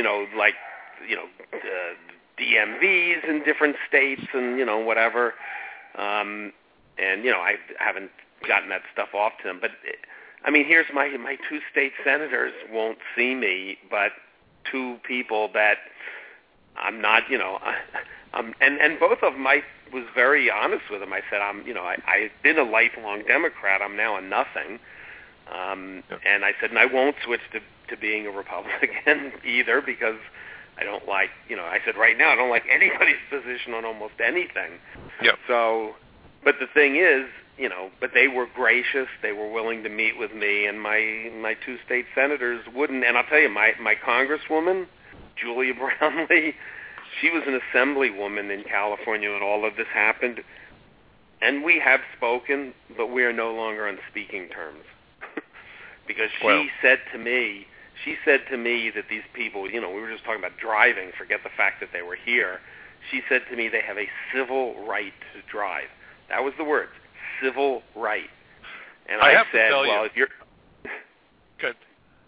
DMVs in different states and, whatever. And, I haven't gotten that stuff off to them. But, here's my two state senators won't see me, but two people that I'm not, and both of them, I was very honest with them. I said, I've been a lifelong Democrat. I'm now a nothing. And I said, and I won't switch to being a Republican either, because I don't like, I said right now I don't like anybody's position on almost anything. Yep. So, but the thing is, but they were gracious. They were willing to meet with me, and my two state senators wouldn't. And I'll tell you, my Congresswoman, Julia Brownley, she was an assemblywoman in California when all of this happened. And we have spoken, but we are no longer on speaking terms. Because she said to me that these people, we were just talking about driving, forget the fact that they were here. She said to me they have a civil right to drive. That was the word, civil right. And I said, well, if you're... Good.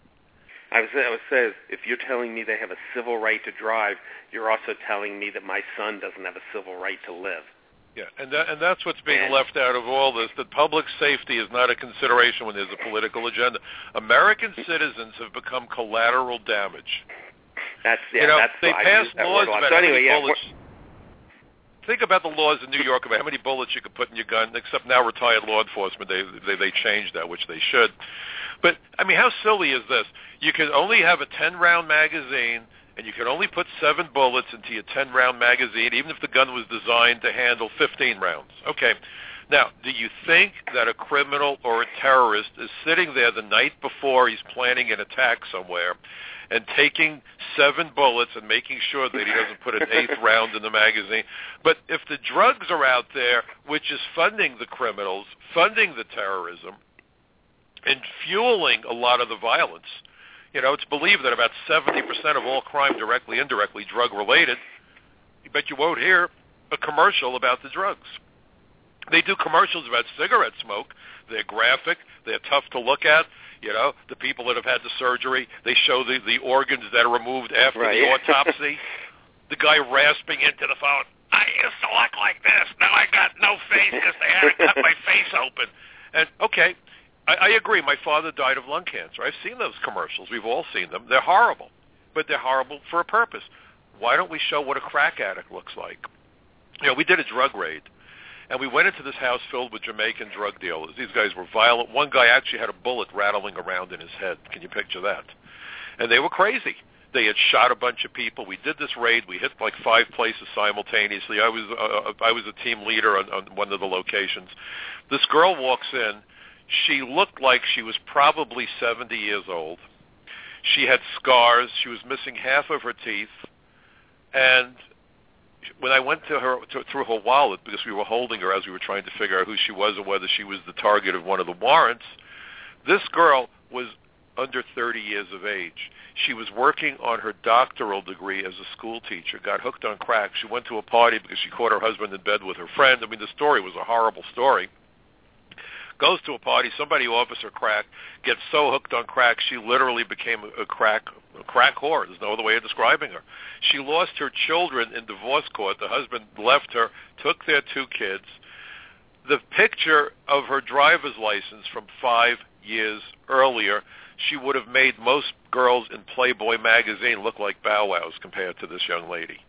I was saying, if you're telling me they have a civil right to drive, you're also telling me that my son doesn't have a civil right to live. Yeah, and that's what's being left out of all this, that public safety is not a consideration when there's a political agenda. American citizens have become collateral damage. That's they passed laws about how many bullets. Yeah, think about the laws in New York about how many bullets you could put in your gun, except now retired law enforcement, they changed that, which they should. But, how silly is this? You can only have a 10-round magazine, and you can only put 7 bullets into your 10-round magazine, even if the gun was designed to handle 15 rounds. Okay. Now, do you think that a criminal or a terrorist is sitting there the night before he's planning an attack somewhere and taking 7 bullets and making sure that he doesn't put an 8th round in the magazine? But if the drugs are out there, which is funding the criminals, funding the terrorism, and fueling a lot of the violence, it's believed that about 70% of all crime, directly, indirectly, drug-related. You bet you won't hear a commercial about the drugs. They do commercials about cigarette smoke. They're graphic. They're tough to look at. The people that have had the surgery, they show the organs that are removed after the autopsy. The guy rasping into the phone, I used to look like this. Now I got no face because they had to cut my face open. And, okay, I agree. My father died of lung cancer. I've seen those commercials. We've all seen them. They're horrible, but they're horrible for a purpose. Why don't we show what a crack addict looks like? We did a drug raid, and we went into this house filled with Jamaican drug dealers. These guys were violent. One guy actually had a bullet rattling around in his head. Can you picture that? And they were crazy. They had shot a bunch of people. We did this raid. We hit like 5 places simultaneously. I was a team leader on one of the locations. This girl walks in. She looked like she was probably 70 years old. She had scars. She was missing half of her teeth. And when I went to her through her wallet, because we were holding her as we were trying to figure out who she was and whether she was the target of one of the warrants, this girl was under 30 years of age. She was working on her doctoral degree as a school teacher, got hooked on crack. She went to a party because she caught her husband in bed with her friend. The story was a horrible story. Goes to a party, somebody offers her crack, gets so hooked on crack, she literally became a crack whore. There's no other way of describing her. She lost her children in divorce court. The husband left her, took their 2 kids. The picture of her driver's license from 5 years earlier, she would have made most girls in Playboy magazine look like Bow Wows compared to this young lady.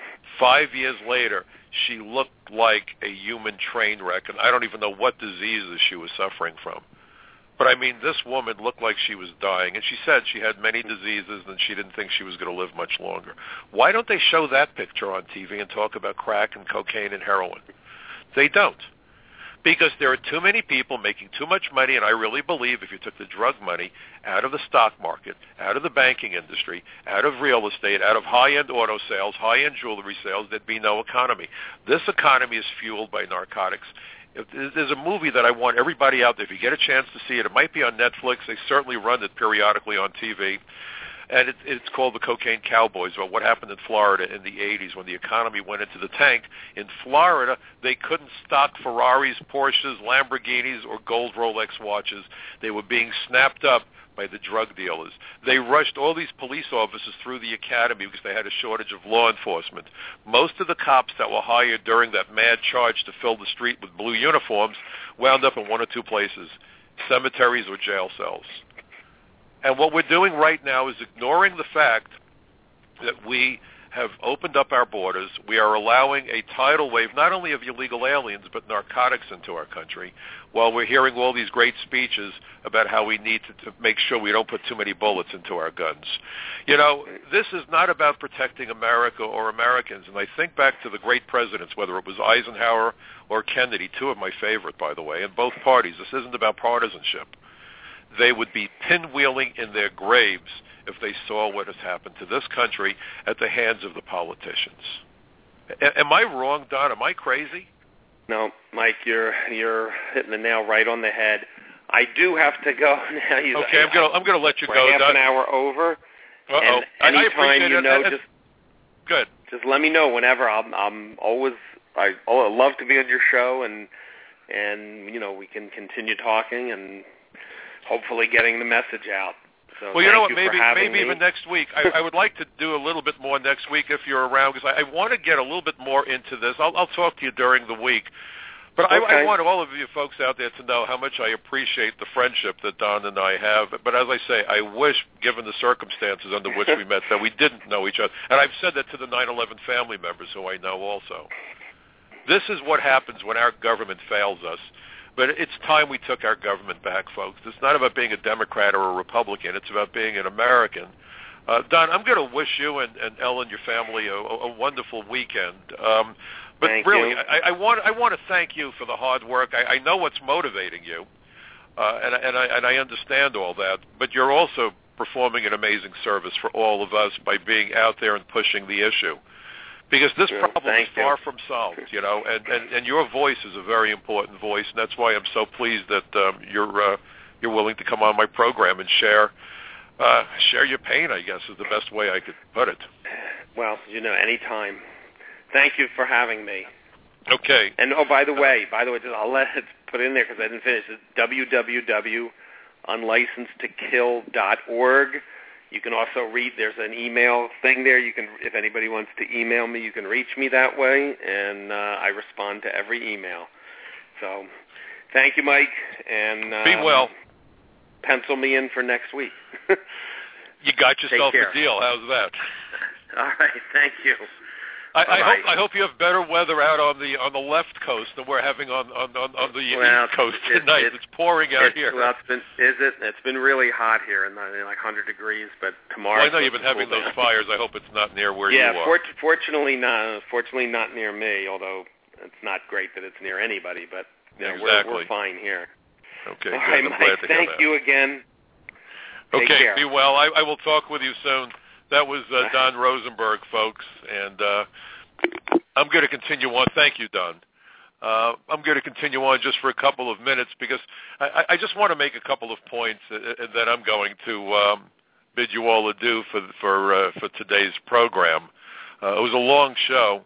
5 years later, she looked like a human train wreck, and I don't even know what diseases she was suffering from. But, I mean, this woman looked like she was dying, and she said she had many diseases and she didn't think she was going to live much longer. Why don't they show that picture on TV and talk about crack and cocaine and heroin? They don't. Because there are too many people making too much money, and I really believe if you took the drug money out of the stock market, out of the banking industry, out of real estate, out of high-end auto sales, high-end jewelry sales, there'd be no economy. This economy is fueled by narcotics. There's a movie that I want everybody out there, if you get a chance to see it, it might be on Netflix. They certainly run it periodically on TV. And it's called The Cocaine Cowboys, about what happened in Florida in the 80s when the economy went into the tank. In Florida, they couldn't stock Ferraris, Porsches, Lamborghinis, or gold Rolex watches. They were being snapped up by the drug dealers. They rushed all these police officers through the academy because they had a shortage of law enforcement. Most of the cops that were hired during that mad charge to fill the street with blue uniforms wound up in one or two places, cemeteries or jail cells. And what we're doing right now is ignoring the fact that we have opened up our borders. We are allowing a tidal wave, not only of illegal aliens, but narcotics into our country, while we're hearing all these great speeches about how we need to make sure we don't put too many bullets into our guns. You know, this is not about protecting America or Americans. And I think back to the great presidents, whether it was Eisenhower or Kennedy, two of my favorite, by the way, in both parties. This isn't about partisanship. They would be pinwheeling in their graves if they saw what has happened to this country at the hands of the politicians. Am I wrong, Don? Am I crazy? No, Mike, you're hitting the nail right on the head. I do have to go now. Okay, I'm going to let you go, Don. We're half an Don. hour over. Uh-oh. And anytime you know, good. Just let me know whenever. I'm always. I love to be on your show, and you know, we can continue talking and hopefully getting the message out. So well, you know what? Maybe even next week. I would like to do a little bit more next week if you're around, because I want to get a little bit more into this. I'll talk to you during the week. But okay. I want all of you folks out there to know how much I appreciate the friendship that Don and I have. But as I say, I wish, given the circumstances under which we met, that we didn't know each other. And I've said that to the 9/11 family members who I know also. This is what happens when our government fails us. But it's time we took our government back, folks. It's not about being a Democrat or a Republican. It's about being an American. Don, I'm going to wish you and Ellen, your family, a wonderful weekend. But thank really, you. I want to thank you for the hard work. I know what's motivating you, and I understand all that. But you're also performing an amazing service for all of us by being out there and pushing the issue. Because this problem is far from solved, you know, and your voice is a very important voice, and that's why I'm so pleased that you're willing to come on my program and share your pain, I guess, is the best way I could put it. Well, you know, anytime. Thank you for having me. Okay. And by the way, I'll let it put in there because I didn't finish. It's www.unlicenssedtokill.org. You can also read, there's an email thing there. You can, if anybody wants to email me, you can reach me that way, and I respond to every email. So thank you, Mike, and be well. Pencil me in for next week. You got yourself a deal. How's that? All right, thank you. I hope you have better weather out on the left coast than we're having on the east coast tonight. It's pouring out here. Well, it's been really hot here, in like 100 degrees. But tomorrow. Well, I know you've been having those fires. I hope it's not near where you are. Yeah, fortunately not near me. Although it's not great that it's near anybody. But you know, exactly. we're fine here. Okay, all good. right, I'm Mike, glad to hear thank that. you again. Okay, Take care. be well. I will talk with you soon. That was Don Rosenberg, folks, and I'm going to continue on. Thank you, Don. I'm going to continue on just for a couple of minutes because I just want to make a couple of points, and then I'm going to bid you all adieu for today's program. It was a long show,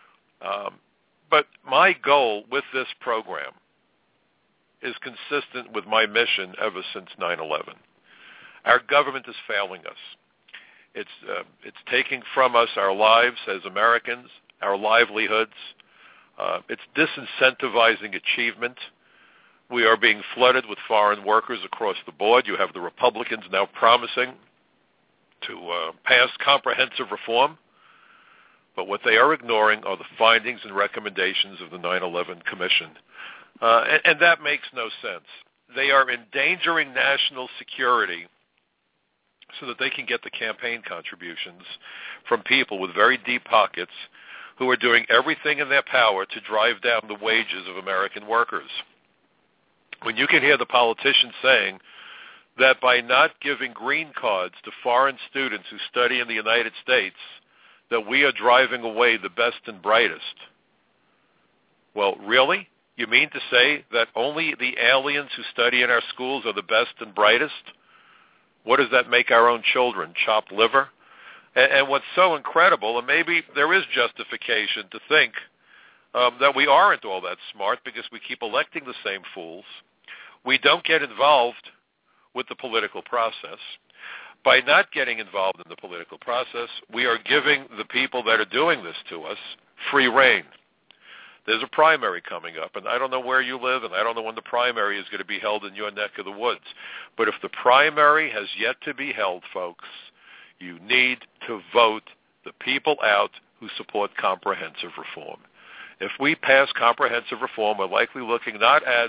but my goal with this program is consistent with my mission ever since 9/11. Our government is failing us. It's taking from us our lives as Americans, our livelihoods. It's disincentivizing achievement. We are being flooded with foreign workers across the board. You have the Republicans now promising to pass comprehensive reform, but what they are ignoring are the findings and recommendations of the 9/11 Commission. And that makes no sense. they are endangering national security so that they can get the campaign contributions from people with very deep pockets who are doing everything in their power to drive down the wages of American workers. When you can hear the politicians saying that by not giving green cards to foreign students who study in the United States, that we are driving away the best and brightest. Well, really? You mean to say that only the aliens who study in our schools are the best and brightest? What does that make our own children? Chopped liver? And what's so incredible, and maybe there is justification to think that we aren't all that smart because we keep electing the same fools. We don't get involved with the political process. By not getting involved in the political process, we are giving the people that are doing this to us free rein. There's a primary coming up, and I don't know where you live, and I don't know when the primary is going to be held in your neck of the woods. But if the primary has yet to be held, folks, you need to vote the people out who support comprehensive reform. If we pass comprehensive reform, we're likely looking not at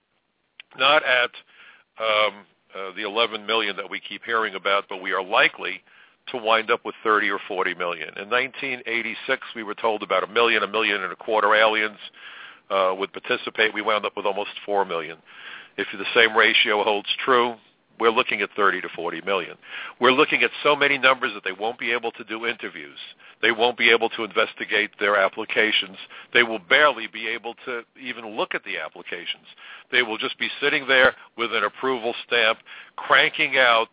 the 11 million that we keep hearing about, but we are likely to wind up with 30 or 40 million. In 1986, we were told about 1 million and a quarter aliens would participate. We wound up with almost 4 million. If the same ratio holds true, we're looking at 30 to 40 million. We're looking at so many numbers that they won't be able to do interviews. They won't be able to investigate their applications. They will barely be able to even look at the applications. They will just be sitting there with an approval stamp, cranking out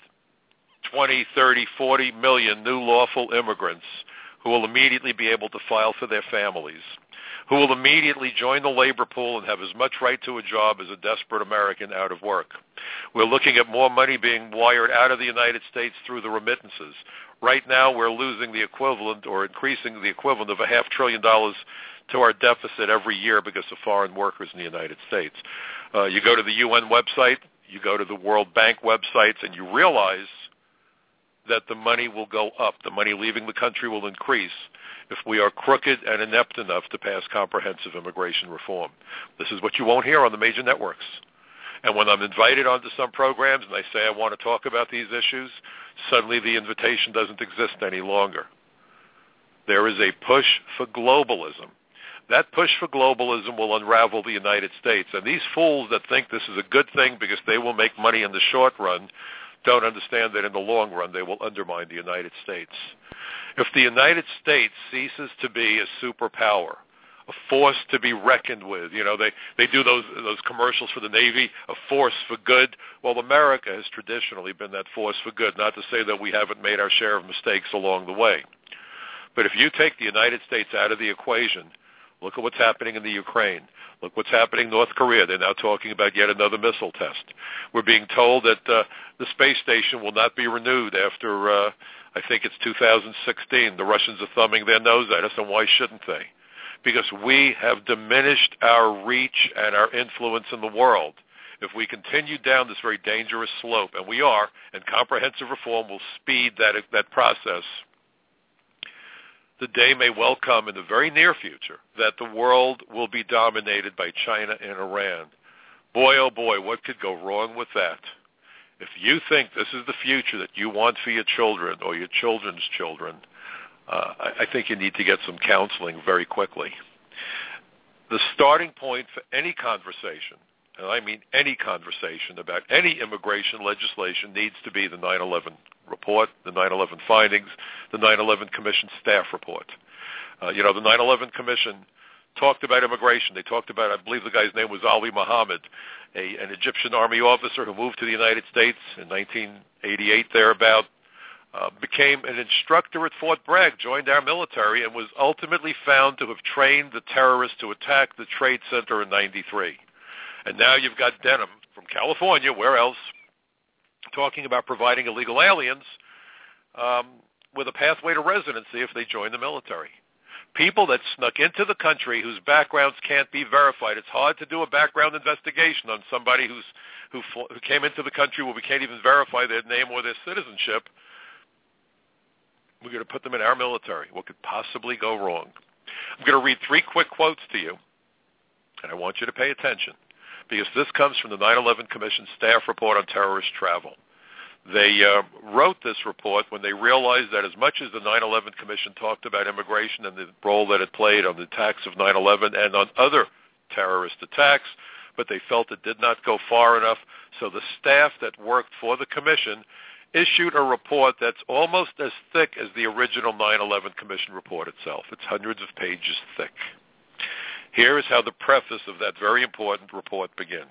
20, 30, 40 million new lawful immigrants who will immediately be able to file for their families, who will immediately join the labor pool and have as much right to a job as a desperate American out of work. We're looking at more money being wired out of the United States through the remittances. Right now, we're losing the equivalent or increasing the equivalent of $500 billion to our deficit every year because of foreign workers in the United States. You go to the UN website, you go to the World Bank websites, and you realize that the money will go up. The money leaving the country will increase if we are crooked and inept enough to pass comprehensive immigration reform. This is what you won't hear on the major networks. And when I'm invited onto some programs and I say I want to talk about these issues, suddenly the invitation doesn't exist any longer. There is a push for globalism. That push for globalism will unravel the United States. And these fools that think this is a good thing because they will make money in the short run don't understand that in the long run they will undermine the United States. If the United States ceases to be a superpower, a force to be reckoned with, they do those commercials for the Navy, a force for good. Well, America has traditionally been that force for good, not to say that we haven't made our share of mistakes along the way. But if you take the United States out of the equation, look at what's happening in the Ukraine. Look what's happening in North Korea. They're now talking about yet another missile test. We're being told that the space station will not be renewed after, I think it's 2016. The Russians are thumbing their nose at us, and why shouldn't they? Because we have diminished our reach and our influence in the world. If we continue down this very dangerous slope, and we are, and comprehensive reform will speed that process, the day may well come in the very near future that the world will be dominated by China and Iran. Boy, oh boy, what could go wrong with that? If you think this is the future that you want for your children or your children's children, I think you need to get some counseling very quickly. The starting point for any conversation, and I mean any conversation about any immigration legislation, needs to be the 9/11 report, the 9/11 findings, the 9/11 Commission staff report. The 9/11 Commission talked about immigration. They talked about, I believe the guy's name was Ali Muhammad, an Egyptian army officer who moved to the United States in 1988 thereabout, became an instructor at Fort Bragg, joined our military, and was ultimately found to have trained the terrorists to attack the Trade Center in 93. And now you've got Denham from California, where else, talking about providing illegal aliens with a pathway to residency if they join the military. People that snuck into the country whose backgrounds can't be verified. It's hard to do a background investigation on somebody who came into the country where we can't even verify their name or their citizenship. We're going to put them in our military. What could possibly go wrong? I'm going to read 3 quick quotes to you, and I want you to pay attention, because this comes from the 9/11 Commission staff report on terrorist travel. They wrote this report when they realized that as much as the 9/11 Commission talked about immigration and the role that it played on the attacks of 9/11 and on other terrorist attacks, but they felt it did not go far enough, so the staff that worked for the Commission issued a report that's almost as thick as the original 9/11 Commission report itself. It's hundreds of pages thick. Here is how the preface of that very important report begins.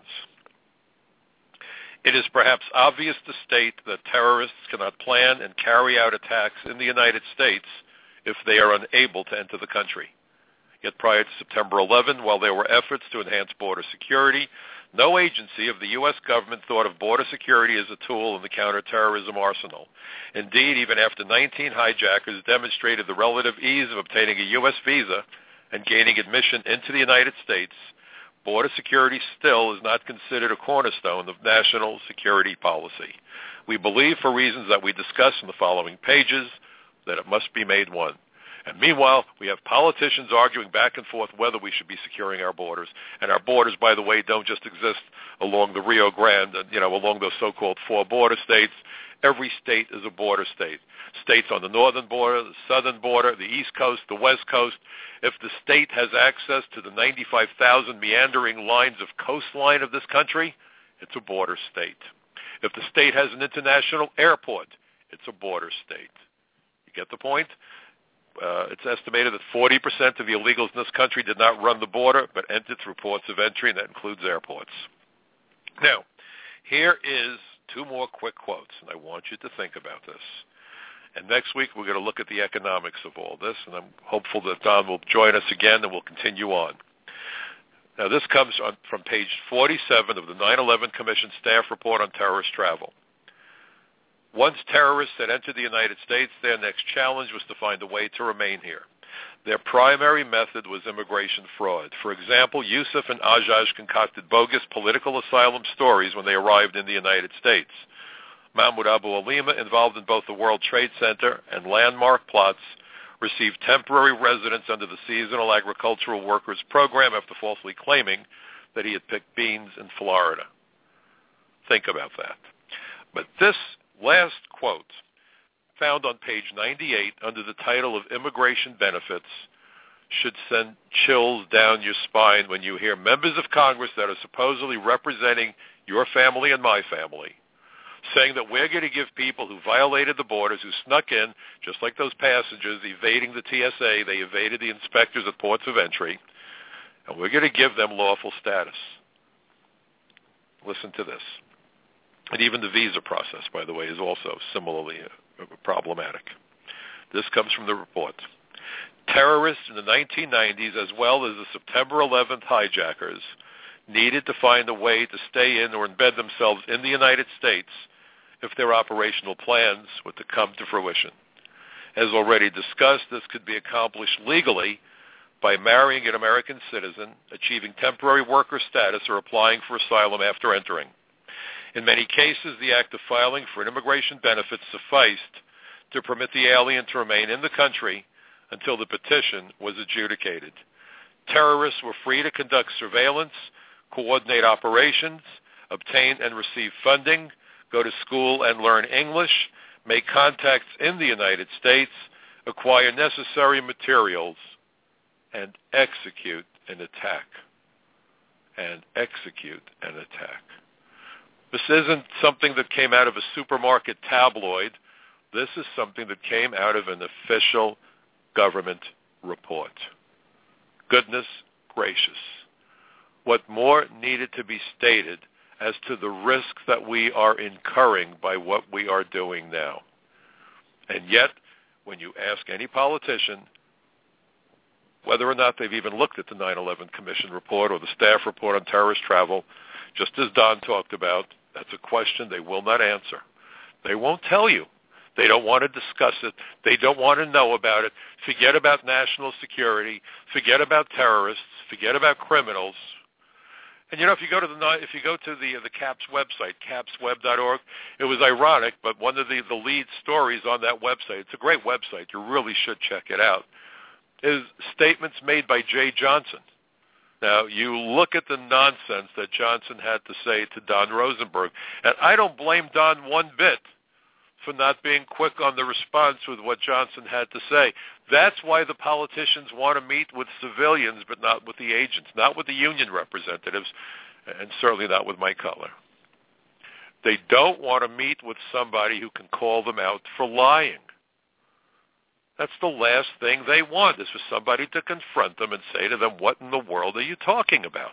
It is perhaps obvious to state that terrorists cannot plan and carry out attacks in the United States if they are unable to enter the country. Yet prior to September 11, while there were efforts to enhance border security, no agency of the U.S. government thought of border security as a tool in the counterterrorism arsenal. Indeed, even after 19 hijackers demonstrated the relative ease of obtaining a U.S. visa and gaining admission into the United States, border security still is not considered a cornerstone of national security policy. We believe, for reasons that we discuss in the following pages, that it must be made one. And meanwhile, we have politicians arguing back and forth whether we should be securing our borders. And our borders, by the way, don't just exist along the Rio Grande, along those so-called four border states. Every state is a border state. States on the northern border, the southern border, the east coast, the west coast. If the state has access to the 95,000 meandering lines of coastline of this country, it's a border state. If the state has an international airport, it's a border state. You get the point? It's estimated that 40% of the illegals in this country did not run the border, but entered through ports of entry, and that includes airports. Now, here is two more quick quotes, and I want you to think about this. And next week, we're going to look at the economics of all this, and I'm hopeful that Don will join us again, and we'll continue on. Now, this comes from page 47 of the 9/11 Commission staff report on terrorist travel. Once terrorists had entered the United States, their next challenge was to find a way to remain here. Their primary method was immigration fraud. For example, Yusuf and Ajaj concocted bogus political asylum stories when they arrived in the United States. Mahmoud Abu Alima, involved in both the World Trade Center and landmark plots, received temporary residence under the Seasonal Agricultural Workers Program after falsely claiming that he had picked beans in Florida. Think about that. But this last quote, found on page 98 under the title of Immigration Benefits, should send chills down your spine when you hear members of Congress that are supposedly representing your family and my family saying that we're going to give people who violated the borders, who snuck in, just like those passengers evading the TSA, they evaded the inspectors at ports of entry, and we're going to give them lawful status. Listen to this. And even the visa process, by the way, is also similarly problematic. This comes from the report. Terrorists in the 1990s, as well as the September 11th hijackers, needed to find a way to stay in or embed themselves in the United States if their operational plans were to come to fruition. As already discussed, this could be accomplished legally by marrying an American citizen, achieving temporary worker status, or applying for asylum after entering. In many cases, the act of filing for an immigration benefit sufficed to permit the alien to remain in the country until the petition was adjudicated. Terrorists were free to conduct surveillance, coordinate operations, obtain and receive funding, go to school and learn English, make contacts in the United States, acquire necessary materials, and execute an attack. This isn't something that came out of a supermarket tabloid. This is something that came out of an official government report. Goodness gracious. What more needed to be stated as to the risks that we are incurring by what we are doing now? And yet, when you ask any politician whether or not they've even looked at the 9/11 Commission report or the staff report on terrorist travel, just as Don talked about, that's a question they will not answer. They won't tell you. They don't want to discuss it. They don't want to know about it. Forget about national security. Forget about terrorists. Forget about criminals. And if you go to the CAPS website, capsweb.org, it was ironic, but one of the lead stories on that website, it's a great website, you really should check it out, is statements made by Jay Johnson, Now, you look at the nonsense that Johnson had to say to Don Rosenberg, and I don't blame Don one bit for not being quick on the response with what Johnson had to say. That's why the politicians want to meet with civilians, but not with the agents, not with the union representatives, and certainly not with Mike Cutler. They don't want to meet with somebody who can call them out for lying. That's the last thing they want, is for somebody to confront them and say to them, what in the world are you talking about?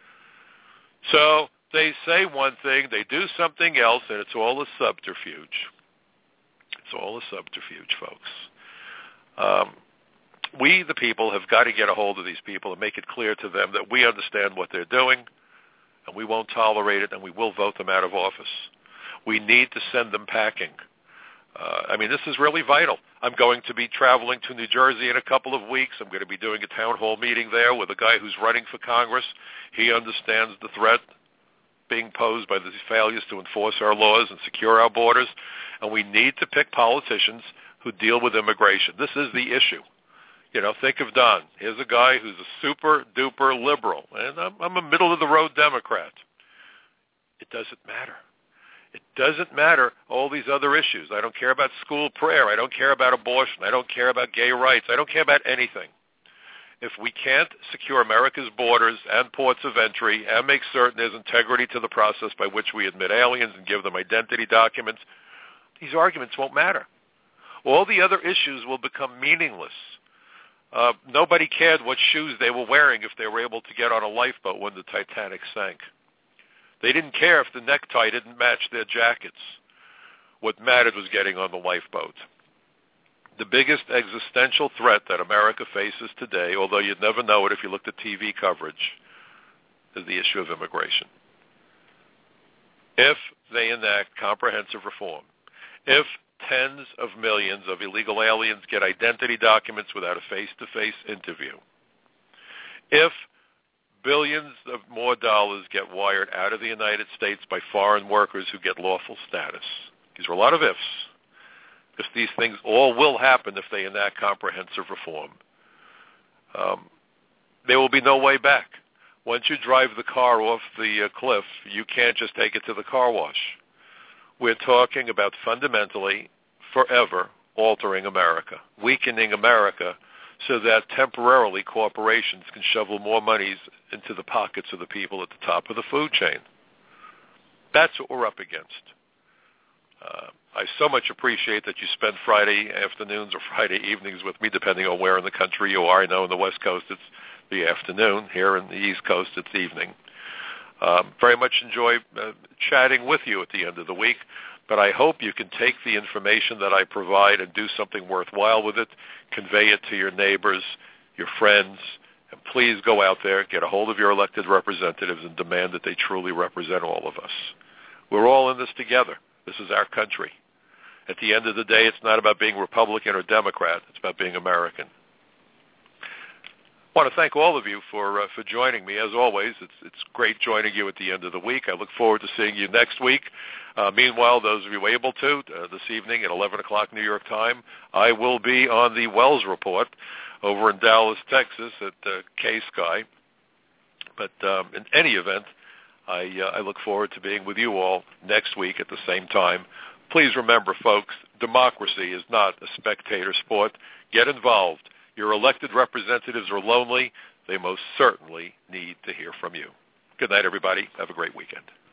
So they say one thing, they do something else, and it's all a subterfuge. It's all a subterfuge, folks. We, the people, have got to get a hold of these people and make it clear to them that we understand what they're doing, and we won't tolerate it, and we will vote them out of office. We need to send them packing. This is really vital. I'm going to be traveling to New Jersey in a couple of weeks. I'm going to be doing a town hall meeting there with a guy who's running for Congress. He understands the threat being posed by the failures to enforce our laws and secure our borders, and we need to pick politicians who deal with immigration. This is the issue. Think of Don. Here's a guy who's a super-duper liberal, and I'm a middle-of-the-road Democrat. It doesn't matter. It doesn't matter all these other issues. I don't care about school prayer. I don't care about abortion. I don't care about gay rights. I don't care about anything. If we can't secure America's borders and ports of entry and make certain there's integrity to the process by which we admit aliens and give them identity documents, these arguments won't matter. All the other issues will become meaningless. Nobody cared what shoes they were wearing if they were able to get on a lifeboat when the Titanic sank. They didn't care if the necktie didn't match their jackets. What mattered was getting on the lifeboat. The biggest existential threat that America faces today, although you'd never know it if you looked at TV coverage, is the issue of immigration. If they enact comprehensive reform, if tens of millions of illegal aliens get identity documents without a face-to-face interview, if billions of more dollars get wired out of the United States by foreign workers who get lawful status. These are a lot of ifs, because these things all will happen if they enact comprehensive reform. There will be no way back. Once you drive the car off the cliff, you can't just take it to the car wash. We're talking about fundamentally, forever, altering America, weakening America, so that temporarily corporations can shovel more monies into the pockets of the people at the top of the food chain. That's what we're up against. I so much appreciate that you spend Friday afternoons or Friday evenings with me, depending on where in the country you are. I know on the West Coast it's the afternoon. Here in the East Coast it's evening. Very much enjoy chatting with you at the end of the week. But I hope you can take the information that I provide and do something worthwhile with it, convey it to your neighbors, your friends, and please go out there, get a hold of your elected representatives, and demand that they truly represent all of us. We're all in this together. This is our country. At the end of the day, it's not about being Republican or Democrat. It's about being American. I want to thank all of you for joining me. As always, it's great joining you at the end of the week. I look forward to seeing you next week. Meanwhile, those of you able to, this evening at 11 o'clock New York time, I will be on the Wells Report over in Dallas, Texas at K-Sky. But in any event, I look forward to being with you all next week at the same time. Please remember, folks, democracy is not a spectator sport. Get involved. Your elected representatives are lonely. They most certainly need to hear from you. Good night, everybody. Have a great weekend.